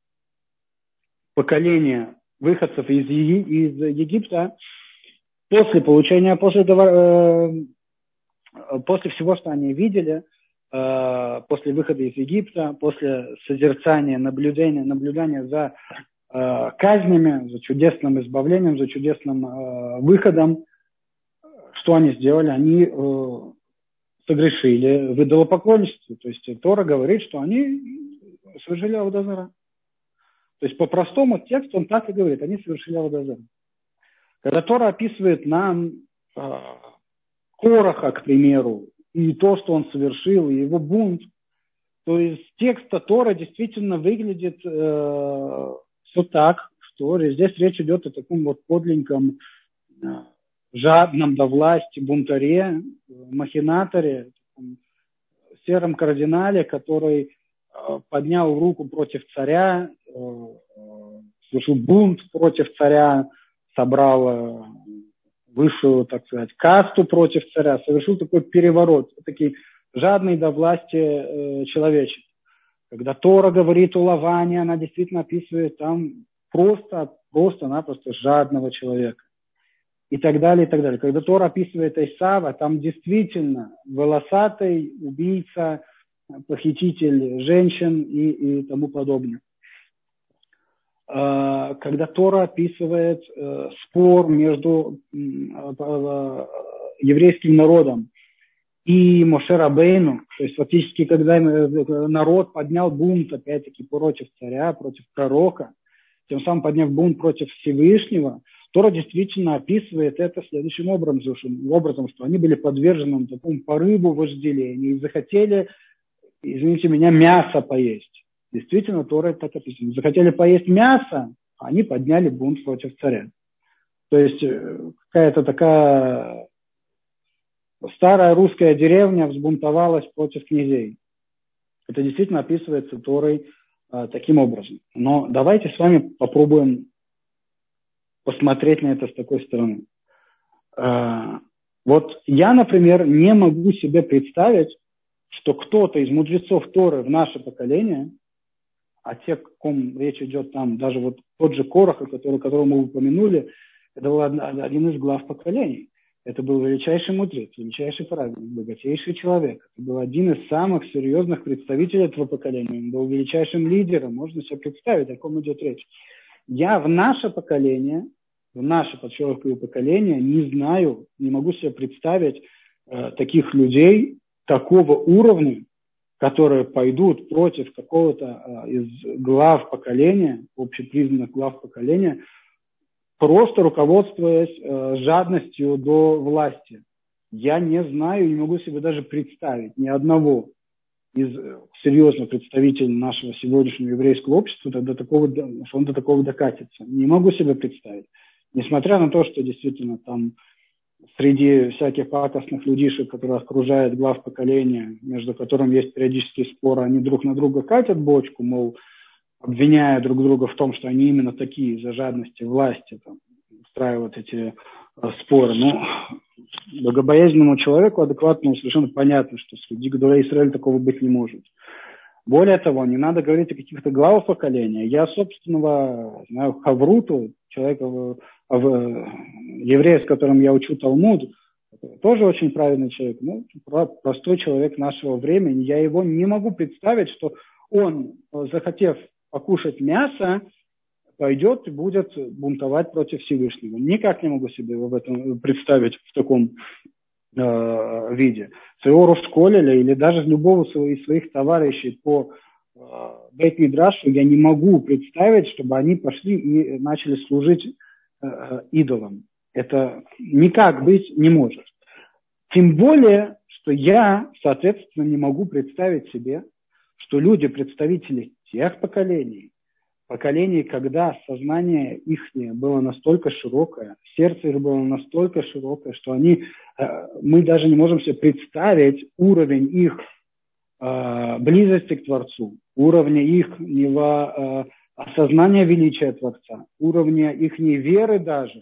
поколение выходцев из, Еги, из Египта после получения, после, э, после всего, что они видели, э, после выхода из Египта, после созерцания, наблюдения, наблюдания за э, казнями, за чудесным избавлением, за чудесным э, выходом, что они сделали? Они э, согрешили в идолопоклонничестве. То есть Тора говорит, что они совершили аводазара. То есть по простому тексту он так и говорит, они совершили аводазара. Когда Тора описывает нам э, Кораха, к примеру, и то, что он совершил, и его бунт, то из текста Тора действительно выглядит э, все так, что здесь речь идет о таком вот подленьком, э, жадном до власти бунтаре, махинаторе, сером кардинале, который э, поднял руку против царя, э, совершил бунт против царя, собрал э, высшую, так сказать, касту против царя, совершил такой переворот, такой жадный до власти э, человечек. Когда Тора говорит о Лаване, она действительно описывает там просто, просто-напросто жадного человека. И так далее, и так далее. Когда Тора описывает Исава, там действительно волосатый убийца, похититель женщин и, и тому подобное. Когда Тора описывает э, спор между э, э, еврейским народом и Моше Рабейну, то есть фактически, когда народ поднял бунт, опять-таки, против царя, против пророка, тем самым подняв бунт против Всевышнего, Тора действительно описывает это следующим образом, образом, что они были подвержены такому порыву вожделения и захотели, извините меня, мясо поесть. Действительно, Тора это так описано. Захотели поесть мясо, а они подняли бунт против царя. То есть какая-то такая старая русская деревня взбунтовалась против князей. Это действительно описывается Торой а, таким образом. Но давайте с вами попробуем посмотреть на это с такой стороны. А, вот я, например, не могу себе представить, что кто-то из мудрецов Торы в наше поколение, а те, о ком речь идет там, даже вот тот же Корах, который, которого мы упомянули, это был один из глав поколений. Это был величайший мудрец, величайший праведник, богатейший человек. Это был один из самых серьезных представителей этого поколения. Он был величайшим лидером. Можно себе представить, о ком идет речь. Я в наше поколение, в наше подчеркиваю поколение, не знаю, не могу себе представить э, таких людей такого уровня, которые пойдут против какого-то э, из глав поколения, общепризнанных глав поколения, просто руководствуясь э, жадностью до власти. Я не знаю, не могу себе даже представить ни одного из серьезных представителей нашего сегодняшнего еврейского общества, до такого, что он до такого докатится. Не могу себе представить. Несмотря на то, что действительно там среди всяких пакостных людишек, которые окружают глав поколения, между которыми есть периодические споры, они друг на друга катят бочку, мол, обвиняя друг друга в том, что они именно такие из-за жадности власти там, устраивают эти э, споры. Но богобоязненному человеку, адекватному, совершенно понятно, что среди Гдолей Исраэль такого быть не может. Более того, не надо говорить о каких-то главах поколения. Я собственного, знаю, Хавруту, человека, еврея, с которым я учу Талмуд, тоже очень правильный человек, ну, простой человек нашего времени. Я его не могу представить, что он, захотев покушать мясо, пойдет и будет бунтовать против Всевышнего. Никак не могу себе его в этом представить в таком э, виде. Своего Рошколеля или даже любого из своих товарищей по э, Бейт-Мидрашу я не могу представить, чтобы они пошли и начали служить э, идолам. Это никак быть не может. Тем более, что я, соответственно, не могу представить себе, что люди, представители тех поколений, поколений, когда сознание их было настолько широкое, сердце их было настолько широкое, что они, мы даже не можем себе представить уровень их э, близости к Творцу, уровня их э, осознания величия Творца, уровня их веры даже.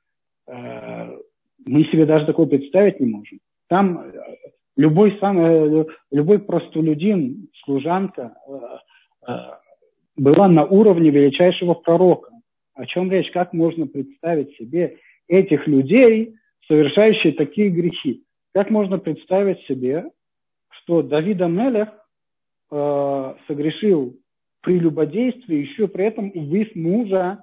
Э, мы себе даже такое представить не можем. Там любой, сам, любой простолюдин, служанка э, э, была на уровне величайшего пророка. О чем речь? Как можно представить себе этих людей, совершающих такие грехи? Как можно представить себе, что Давид а-Мелех э, согрешил прелюбодействии, еще при этом убив мужа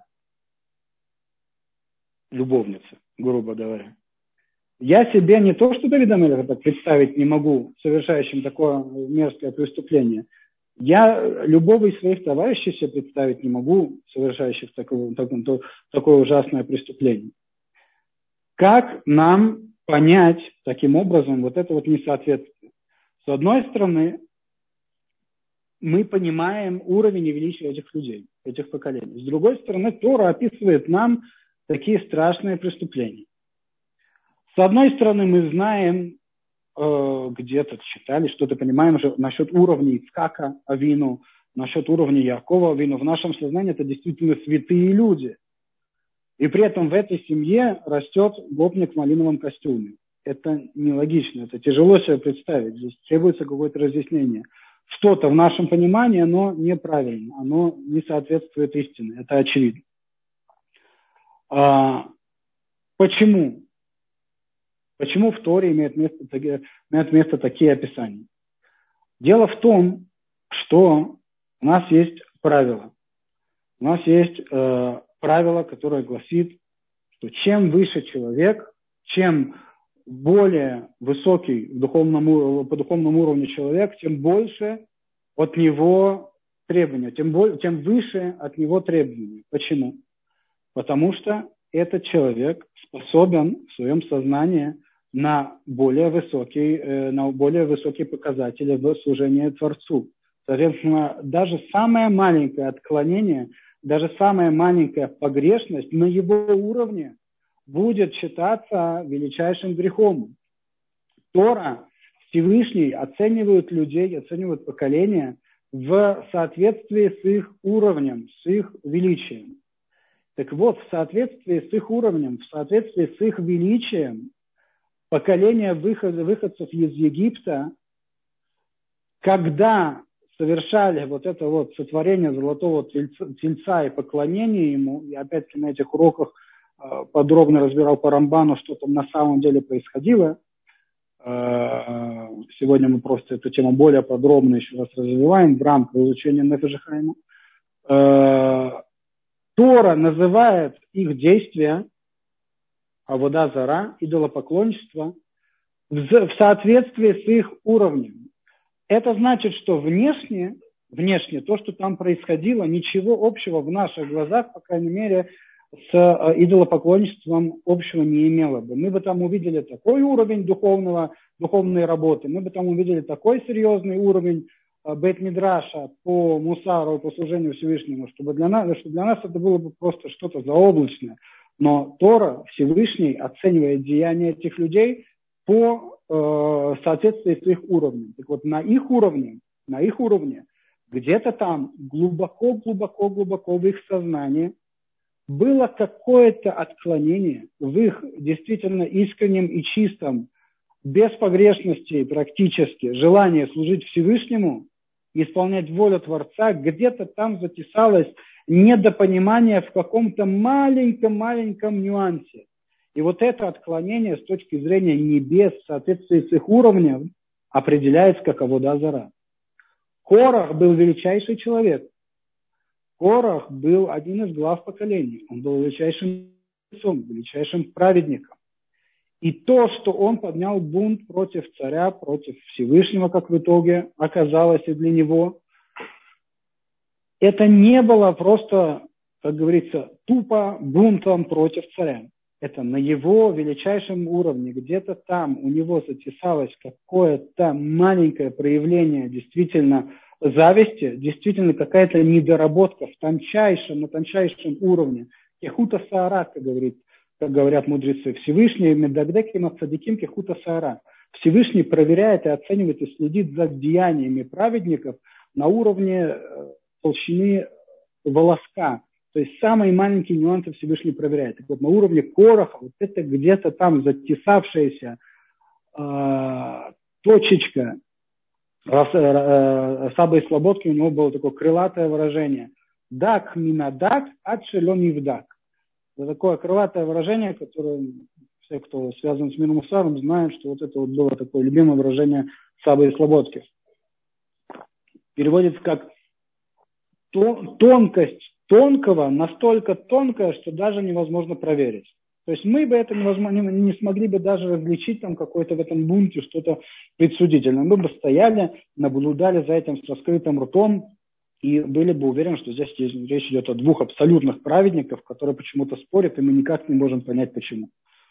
любовницы, грубо говоря? Я себе не то, что Давида а-Мелеха так представить не могу, совершающим такое мерзкое преступление. Я любого из своих товарищей себе представить не могу, совершающих такое, такое, такое ужасное преступление. Как нам понять таким образом вот это вот несоответствие? С одной стороны, мы понимаем уровень и величие этих людей, этих поколений. С другой стороны, Тора описывает нам такие страшные преступления. С одной стороны, мы знаем, где-то читали, что-то понимаем уже насчет уровня Ицхака Авину, насчет уровня Якова Авину. В нашем сознании это действительно святые люди. И при этом в этой семье растет гопник в малиновом костюме. Это нелогично, это тяжело себе представить. Здесь требуется какое-то разъяснение. Что-то в нашем понимании, оно неправильно, оно не соответствует истине. Это очевидно. А, почему? Почему в Торе имеют место, имеют место такие описания? Дело в том, что у нас есть правило. У нас есть э, правило, которое гласит, что чем выше человек, чем более высокий в духовном, по духовному уровню человек, тем больше от него требования, тем, более, тем выше от него требования. Почему? Потому что этот человек способен в своем сознании на более высокие, на более высокие показатели в служении Творцу. Соответственно, даже самое маленькое отклонение, даже самая маленькая погрешность на его уровне будет считаться величайшим грехом. Тора, Всевышний оценивают людей, оценивают поколения в соответствии с их уровнем, с их величием. Так вот, в соответствии с их уровнем, в соответствии с их величием, поколение выход, выходцев из Египта, когда совершали вот это вот сотворение золотого тельца, тельца и поклонение ему, и опять-таки на этих уроках э, подробно разбирал по Рамбану, что там на самом деле происходило. Э, сегодня мы просто эту тему более подробно еще раз развиваем в рамках изучения Нефеш Хаима. Э, Тора называет их действия авода зара, идолопоклонничество, в, в соответствии с их уровнем. Это значит, что внешне, внешне то, что там происходило, ничего общего в наших глазах, по крайней мере, с идолопоклонничеством общего не имело бы. Мы бы там увидели такой уровень духовного, духовной работы, мы бы там увидели такой серьезный уровень бейт-мидраша по мусару, по служению Всевышнему, чтобы для нас, что для нас это было бы просто что-то заоблачное. Но Тора, Всевышний, оценивает деяния этих людей по э, соответствии с их уровнем. Так вот, на их уровне, на их уровне, где-то там, глубоко-глубоко-глубоко в их сознании было какое-то отклонение в их действительно искреннем и чистом, без погрешностей практически, желание служить Всевышнему, исполнять волю Творца, где-то там затесалось недопонимание в каком-то маленьком-маленьком нюансе. И вот это отклонение с точки зрения небес в соответствии с их уровнем определяется как авода зара. Корах был величайший человек. Корах был один из глав поколений. Он был величайшим лицом, величайшим праведником. И то, что он поднял бунт против царя, против Всевышнего, как в итоге оказалось и для него, это не было просто, как говорится, тупо бунтом против царя. Это на его величайшем уровне, где-то там у него затесалось какое-то маленькое проявление действительно зависти, действительно какая-то недоработка в тончайшем, на тончайшем уровне. Кехута саара, как, говорит, как говорят мудрецы, Всевышний медагдеким ацадиким кехута саара. Всевышний проверяет и оценивает и следит за деяниями праведников на уровне толщины волоска. То есть самые маленькие нюансы Всевышний проверяет. Так вот, на уровне Кораха, вот это где-то там затесавшаяся э, точечка Саба из Слободки, у него было такое крылатое выражение. Дак минадак ад шело мивдак. Это такое крылатое выражение, которое все, кто связан с миром Мусаром, знают, что вот это вот было такое любимое выражение Сабы из Слободки. Переводится как тонкость тонкого, настолько тонкая, что даже невозможно проверить. То есть мы бы это невозможно, не, не смогли бы даже различить там какое-то в этом бунте что-то предсудительное. Мы бы стояли, наблюдали за этим с раскрытым ртом и были бы уверены, что здесь речь идет о двух абсолютных праведников, которые почему-то спорят, и мы никак не можем понять, почему.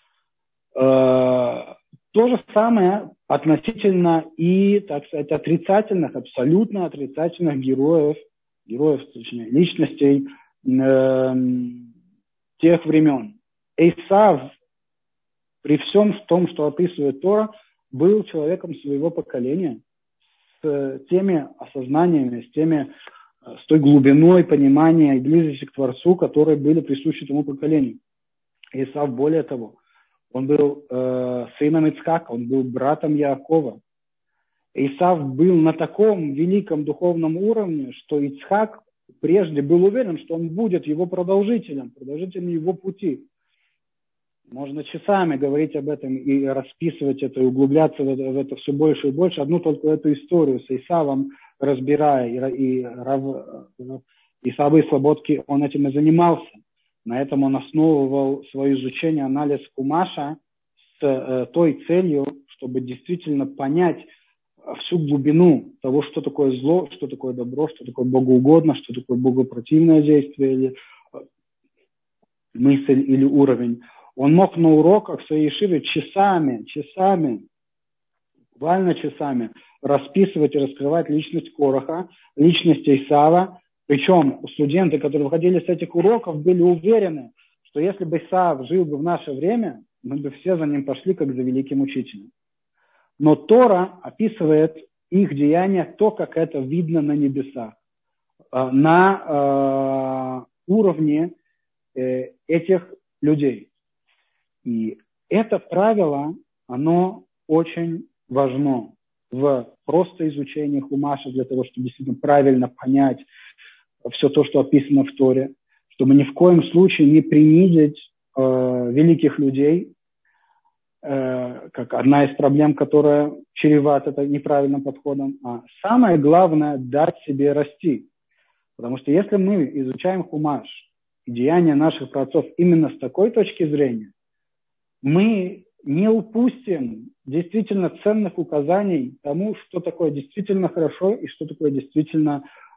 То же самое относительно и, так сказать, отрицательных, абсолютно отрицательных героев, героев, точнее, личностей э, тех времен. Эйсав, при всем том, что описывает Тора, был человеком своего поколения, с теми осознаниями, с, теми, с той глубиной понимания и близости к Творцу, которые были присущи тому поколению. Эйсав, более того, он был э, сыном Ицхака, он был братом Яакова. Исав был на таком великом духовном уровне, что Ицхак прежде был уверен, что он будет его продолжителем, продолжителем его пути. Можно часами говорить об этом и расписывать это, и углубляться в это, в это все больше и больше. Одну только эту историю с Исавом разбирая, и, и, и Сабы и Слободки, он этим и занимался. На этом он основывал свое изучение, анализ Хумаша с э, той целью, чтобы действительно понять всю глубину того, что такое зло, что такое добро, что такое богоугодно, что такое богопротивное действие или мысль или уровень. Он мог на уроках в своей шиве часами, часами, буквально часами расписывать и раскрывать личность Кораха, личность Исава. Причем студенты, которые выходили с этих уроков, были уверены, что если бы Исав жил бы в наше время, мы бы все за ним пошли, как за великим учителем. Но Тора описывает их деяния, то, как это видно на небесах, на уровне этих людей. И это правило, оно очень важно в просто изучении Хумаша для того, чтобы действительно правильно понять все то, что описано в Торе, чтобы ни в коем случае не принизить э, великих людей, э, как одна из проблем, которая чревата неправильным подходом. А самое главное – дать себе расти. Потому что если мы изучаем Хумаш, деяния наших праотцов именно с такой точки зрения, мы не упустим действительно ценных указаний тому, что такое действительно хорошо и что такое действительно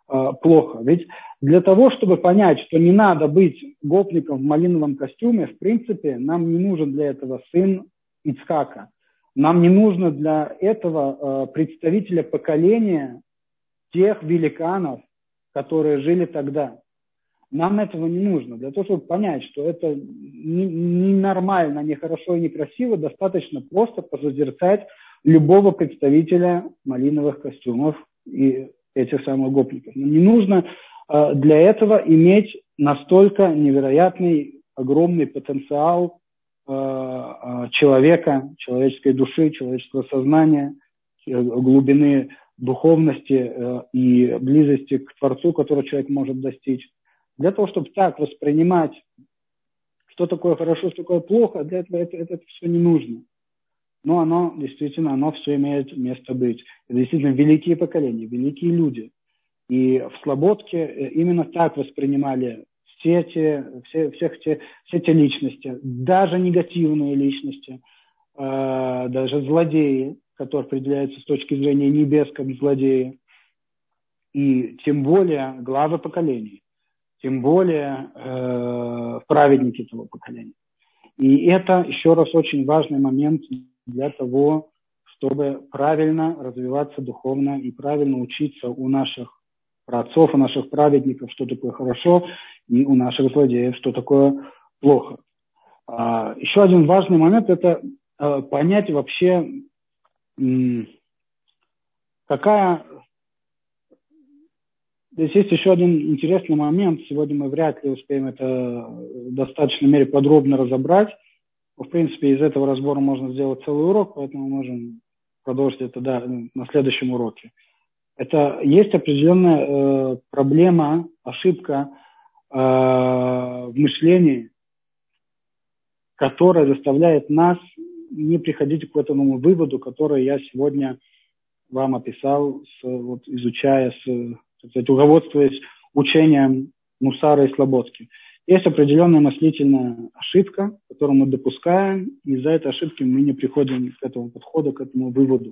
э, плохо. Ведь для того, чтобы понять, что не надо быть гопником в малиновом костюме, в принципе, нам не нужен для этого сын Ицхака. Нам не нужно для этого э, представителя поколения тех великанов, которые жили тогда. Нам этого не нужно. Для того, чтобы понять, что это ненормально, не нехорошо и некрасиво, достаточно просто позазерцать любого представителя малиновых костюмов и этих самых гопников. Но не нужно э, для этого иметь настолько невероятный, огромный потенциал э, э, человека, человеческой души, человеческого сознания, э, глубины духовности э, и близости к Творцу, которого человек может достичь. Для того, чтобы так воспринимать, что такое хорошо, что такое плохо, для этого это, это, это все не нужно. Но оно, действительно, оно все имеет место быть. Это действительно великие поколения, великие люди. И в Слободке именно так воспринимали все те, все, всех те, все те личности, даже негативные личности, э, даже злодеи, которые определяются с точки зрения небес как злодеи, и тем более главы поколений. Тем более э, праведники того поколения. И это, еще раз, очень важный момент для того, чтобы правильно развиваться духовно и правильно учиться у наших праотцов, у наших праведников, что такое хорошо, и у наших злодеев, что такое плохо. А, еще один важный момент – это э, понять вообще, м, какая... Здесь есть еще один интересный момент. Сегодня мы вряд ли успеем это в достаточной мере подробно разобрать. Но, в принципе, из этого разбора можно сделать целый урок, поэтому мы можем продолжить это да, на следующем уроке. Это есть определенная э, проблема, ошибка э, в мышлении, которая заставляет нас не приходить к этому выводу, который я сегодня вам описал, с, вот, изучая, с, так сказать, руководствуясь учением Мусара и Слободки. Есть определенная мыслительная ошибка, которую мы допускаем, и из-за этой ошибки мы не приходим к этому подходу, к этому выводу.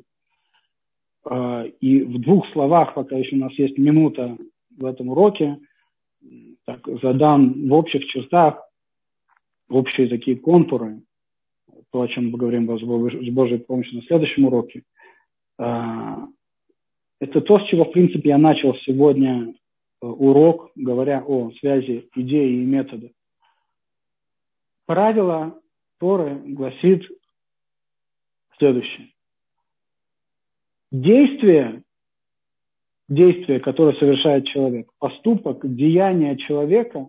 И в двух словах, пока еще у нас есть минута в этом уроке, так, задам в общих чертах общие такие контуры, то, о чем мы поговорим с Божьей помощью на следующем уроке. Это то, с чего, в принципе, я начал сегодня урок, говоря о связи идеи и метода. Правило Торы гласит следующее. Действие, действие, которое совершает человек, поступок, деяние человека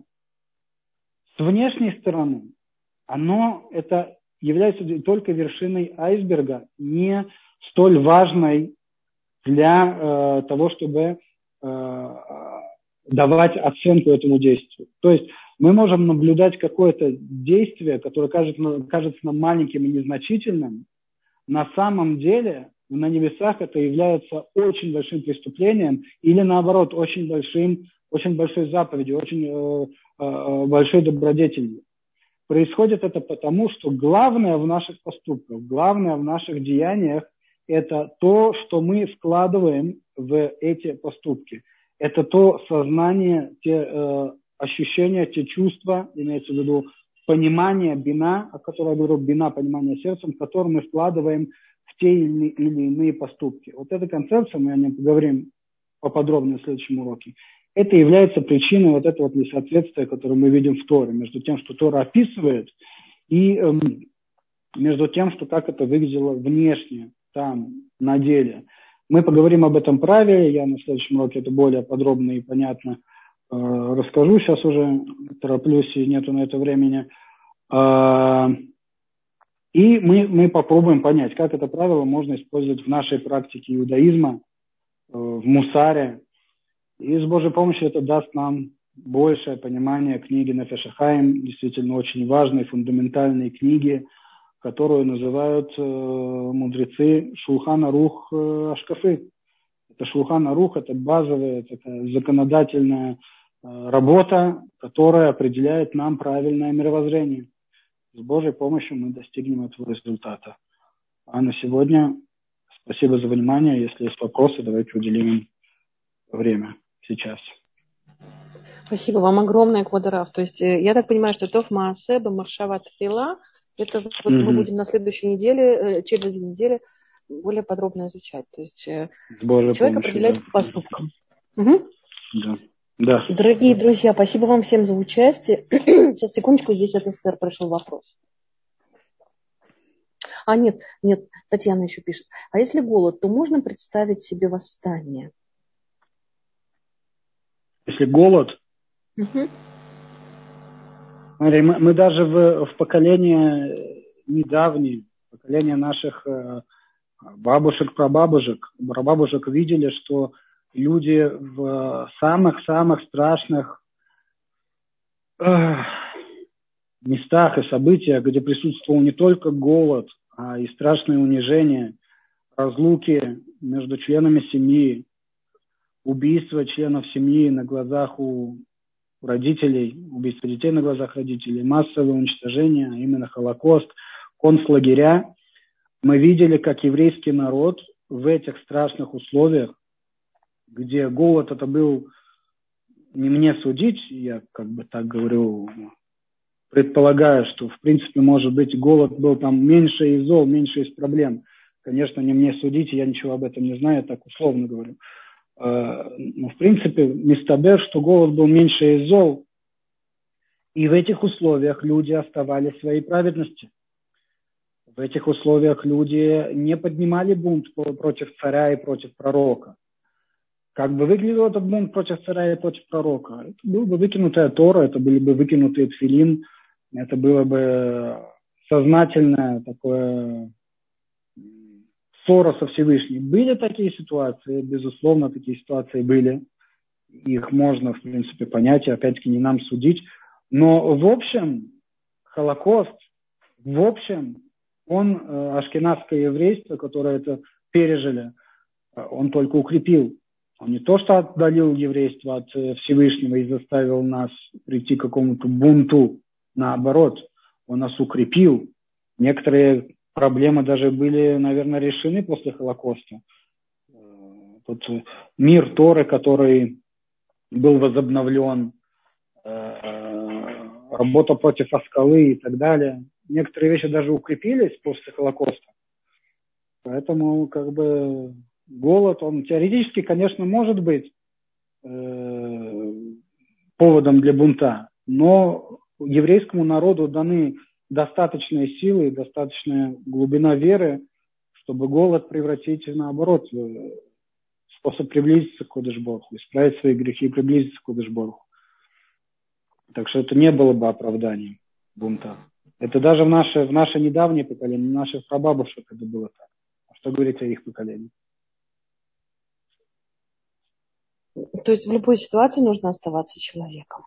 с внешней стороны, оно это является только вершиной айсберга, не столь важной для э, того, чтобы э, давать оценку этому действию. То есть мы можем наблюдать какое-то действие, которое кажется, кажется нам маленьким и незначительным. На самом деле на небесах это является очень большим преступлением или наоборот очень большим, очень большой заповедью, очень э, э, большой добродетелью. Происходит это потому, что главное в наших поступках, главное в наших деяниях это то, что мы вкладываем в эти поступки. Это то сознание, те э, ощущения, те чувства, имеется в виду понимание бина, о котором я говорю, бина, понимание сердцем, которое мы вкладываем в те или, или иные поступки. Вот эта концепция, мы о ней поговорим поподробнее в следующем уроке, это является причиной вот этого вот несоответствия, которое мы видим в Торе, между тем, что Тора описывает, и э, между тем, что как это выглядело внешне, там, на деле. Мы поговорим об этом правиле, я на следующем уроке это более подробно и понятно э, расскажу, сейчас уже тороплюсь и нету на это времени. Э, и мы, мы попробуем понять, как это правило можно использовать в нашей практике иудаизма, э, в мусаре. И с Божьей помощью это даст нам большее понимание книги Нефеш ха-Хаим, действительно очень важной, фундаментальной книги, которую называют э, мудрецы Шулхан Арух э, Ашкафы. Это Шулхан Арух, это базовая такая законодательная э, работа, которая определяет нам правильное мировоззрение. С Божьей помощью мы достигнем этого результата. А на сегодня спасибо за внимание. Если есть вопросы, давайте уделим им время. сейчас. Спасибо вам огромное, Квадрав. То есть я так понимаю, что Тов Маасе Бамаршава Тфила, это вот mm-hmm. мы будем на следующей неделе, через две недели более подробно изучать. То есть человек помощью, определяется да. по поступкам. Угу. Да. Да. Дорогие друзья, спасибо вам всем за участие. Сейчас, секундочку, здесь от Эстер пришел вопрос. А, нет, нет, Татьяна еще пишет. А если голод, то можно представить себе восстание? Если голод? Угу. Смотри, мы, мы даже в, в поколении недавнее, поколение наших э, бабушек, прабабушек, прабабушек видели, что люди в самых-самых страшных э, местах и событиях, где присутствовал не только голод, а и страшные унижения, разлуки между членами семьи, убийство членов семьи на глазах у родителей, убийство детей на глазах родителей, массовое уничтожение, а именно Холокост, концлагеря. Мы видели, как еврейский народ в этих страшных условиях, где голод это был, не мне судить, я как бы так говорю, предполагаю, что в принципе, может быть, голод был там меньше из зол, меньше из проблем. Конечно, не мне судить, я ничего об этом не знаю, я так условно говорю. Но, в принципе, мистабер, что голод был меньше из зол, и в этих условиях люди оставались в своей праведности. В этих условиях люди не поднимали бунт против царя и против пророка. Как бы выглядел этот бунт против царя и против пророка? Это был бы выкинутая Тора, это были бы выкинутые тфилин, это было бы сознательное такое ссора со Всевышним. Были такие ситуации, безусловно, такие ситуации были. Их можно, в принципе, понять, и опять-таки не нам судить. Но в общем, Холокост, в общем, он, ашкеназское еврейство, которое это пережили, он только укрепил. Он не то, что отдалил еврейство от Всевышнего и заставил нас прийти к какому-то бунту, наоборот, он нас укрепил. Некоторые проблемы даже были, наверное, решены после Холокоста. Тот мир Торы, который был возобновлен, работа против Аскалы и так далее. Некоторые вещи даже укрепились после Холокоста. Поэтому, как бы, голод, он теоретически, конечно, может быть э, поводом для бунта, но еврейскому народу даны достаточные силы, достаточная глубина веры, чтобы голод превратить, наоборот, в способ приблизиться к Кодеш-Боруху, исправить свои грехи и приблизиться к Кодеш-Боруху. Так что это не было бы оправданием бунта. Это даже в наше, в наше недавнее поколение, в наших прабабушек это было так. А что говорить о их поколении? То есть в любой ситуации нужно оставаться человеком.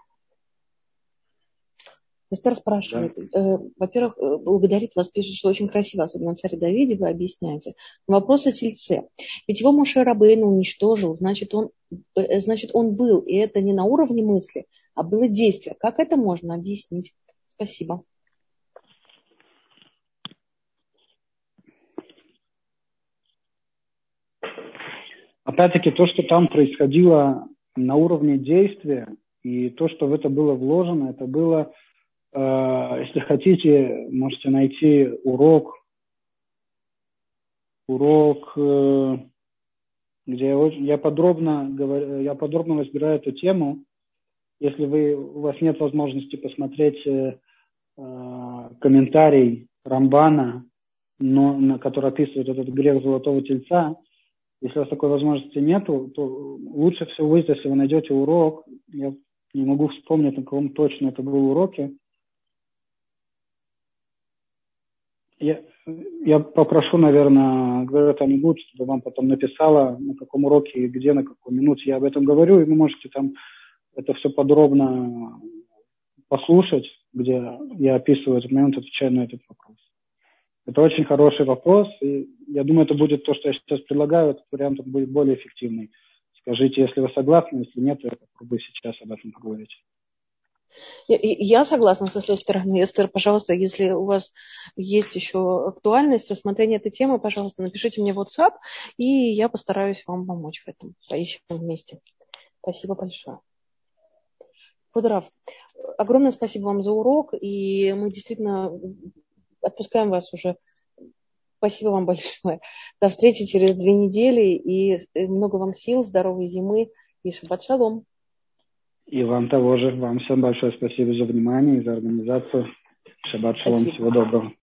Эстер спрашивает, да. э, во-первых, благодарит вас, пишет, что очень красиво, особенно царь Давиде, вы объясняете. Вопрос о тельце. Ведь его Моше Рабейну уничтожил, значит он, э, значит, он был, и это не на уровне мысли, а было действие. Как это можно объяснить? Спасибо. Опять-таки, то, что там происходило на уровне действия, и то, что в это было вложено, это было... Если хотите, можете найти урок, урок, где я подробно, говорю, я подробно разбираю эту тему. Если вы, у вас нет возможности посмотреть комментарий Рамбана, но, на, который описывает этот грех золотого тельца, если у вас такой возможности нету, то лучше всего выйти, если вы найдете урок. Я не могу вспомнить, на каком точно это был уроке. Я, я попрошу, наверное, Гвера Танигут, чтобы вам потом написала, на каком уроке, где, на какой минуте я об этом говорю, и вы можете там это все подробно послушать, где я описываю этот момент, отвечаю на этот вопрос. Это очень хороший вопрос, и я думаю, это будет то, что я сейчас предлагаю, этот вариант будет более эффективный. Скажите, если вы согласны, если нет, я попробую сейчас об этом поговорить. Я согласна с этой стороны. Эстер, пожалуйста, если у вас есть еще актуальность рассмотрения этой темы, пожалуйста, напишите мне в WhatsApp, и я постараюсь вам помочь в этом. Поищем вместе. Спасибо большое. Квадрав, огромное спасибо вам за урок, и мы действительно отпускаем вас уже. Спасибо вам большое. До встречи через две недели, и много вам сил, здоровой зимы, и шаббат шалом. И вам того же. Вам всем большое спасибо за внимание и за организацию. Шаббат шалом. Всего доброго.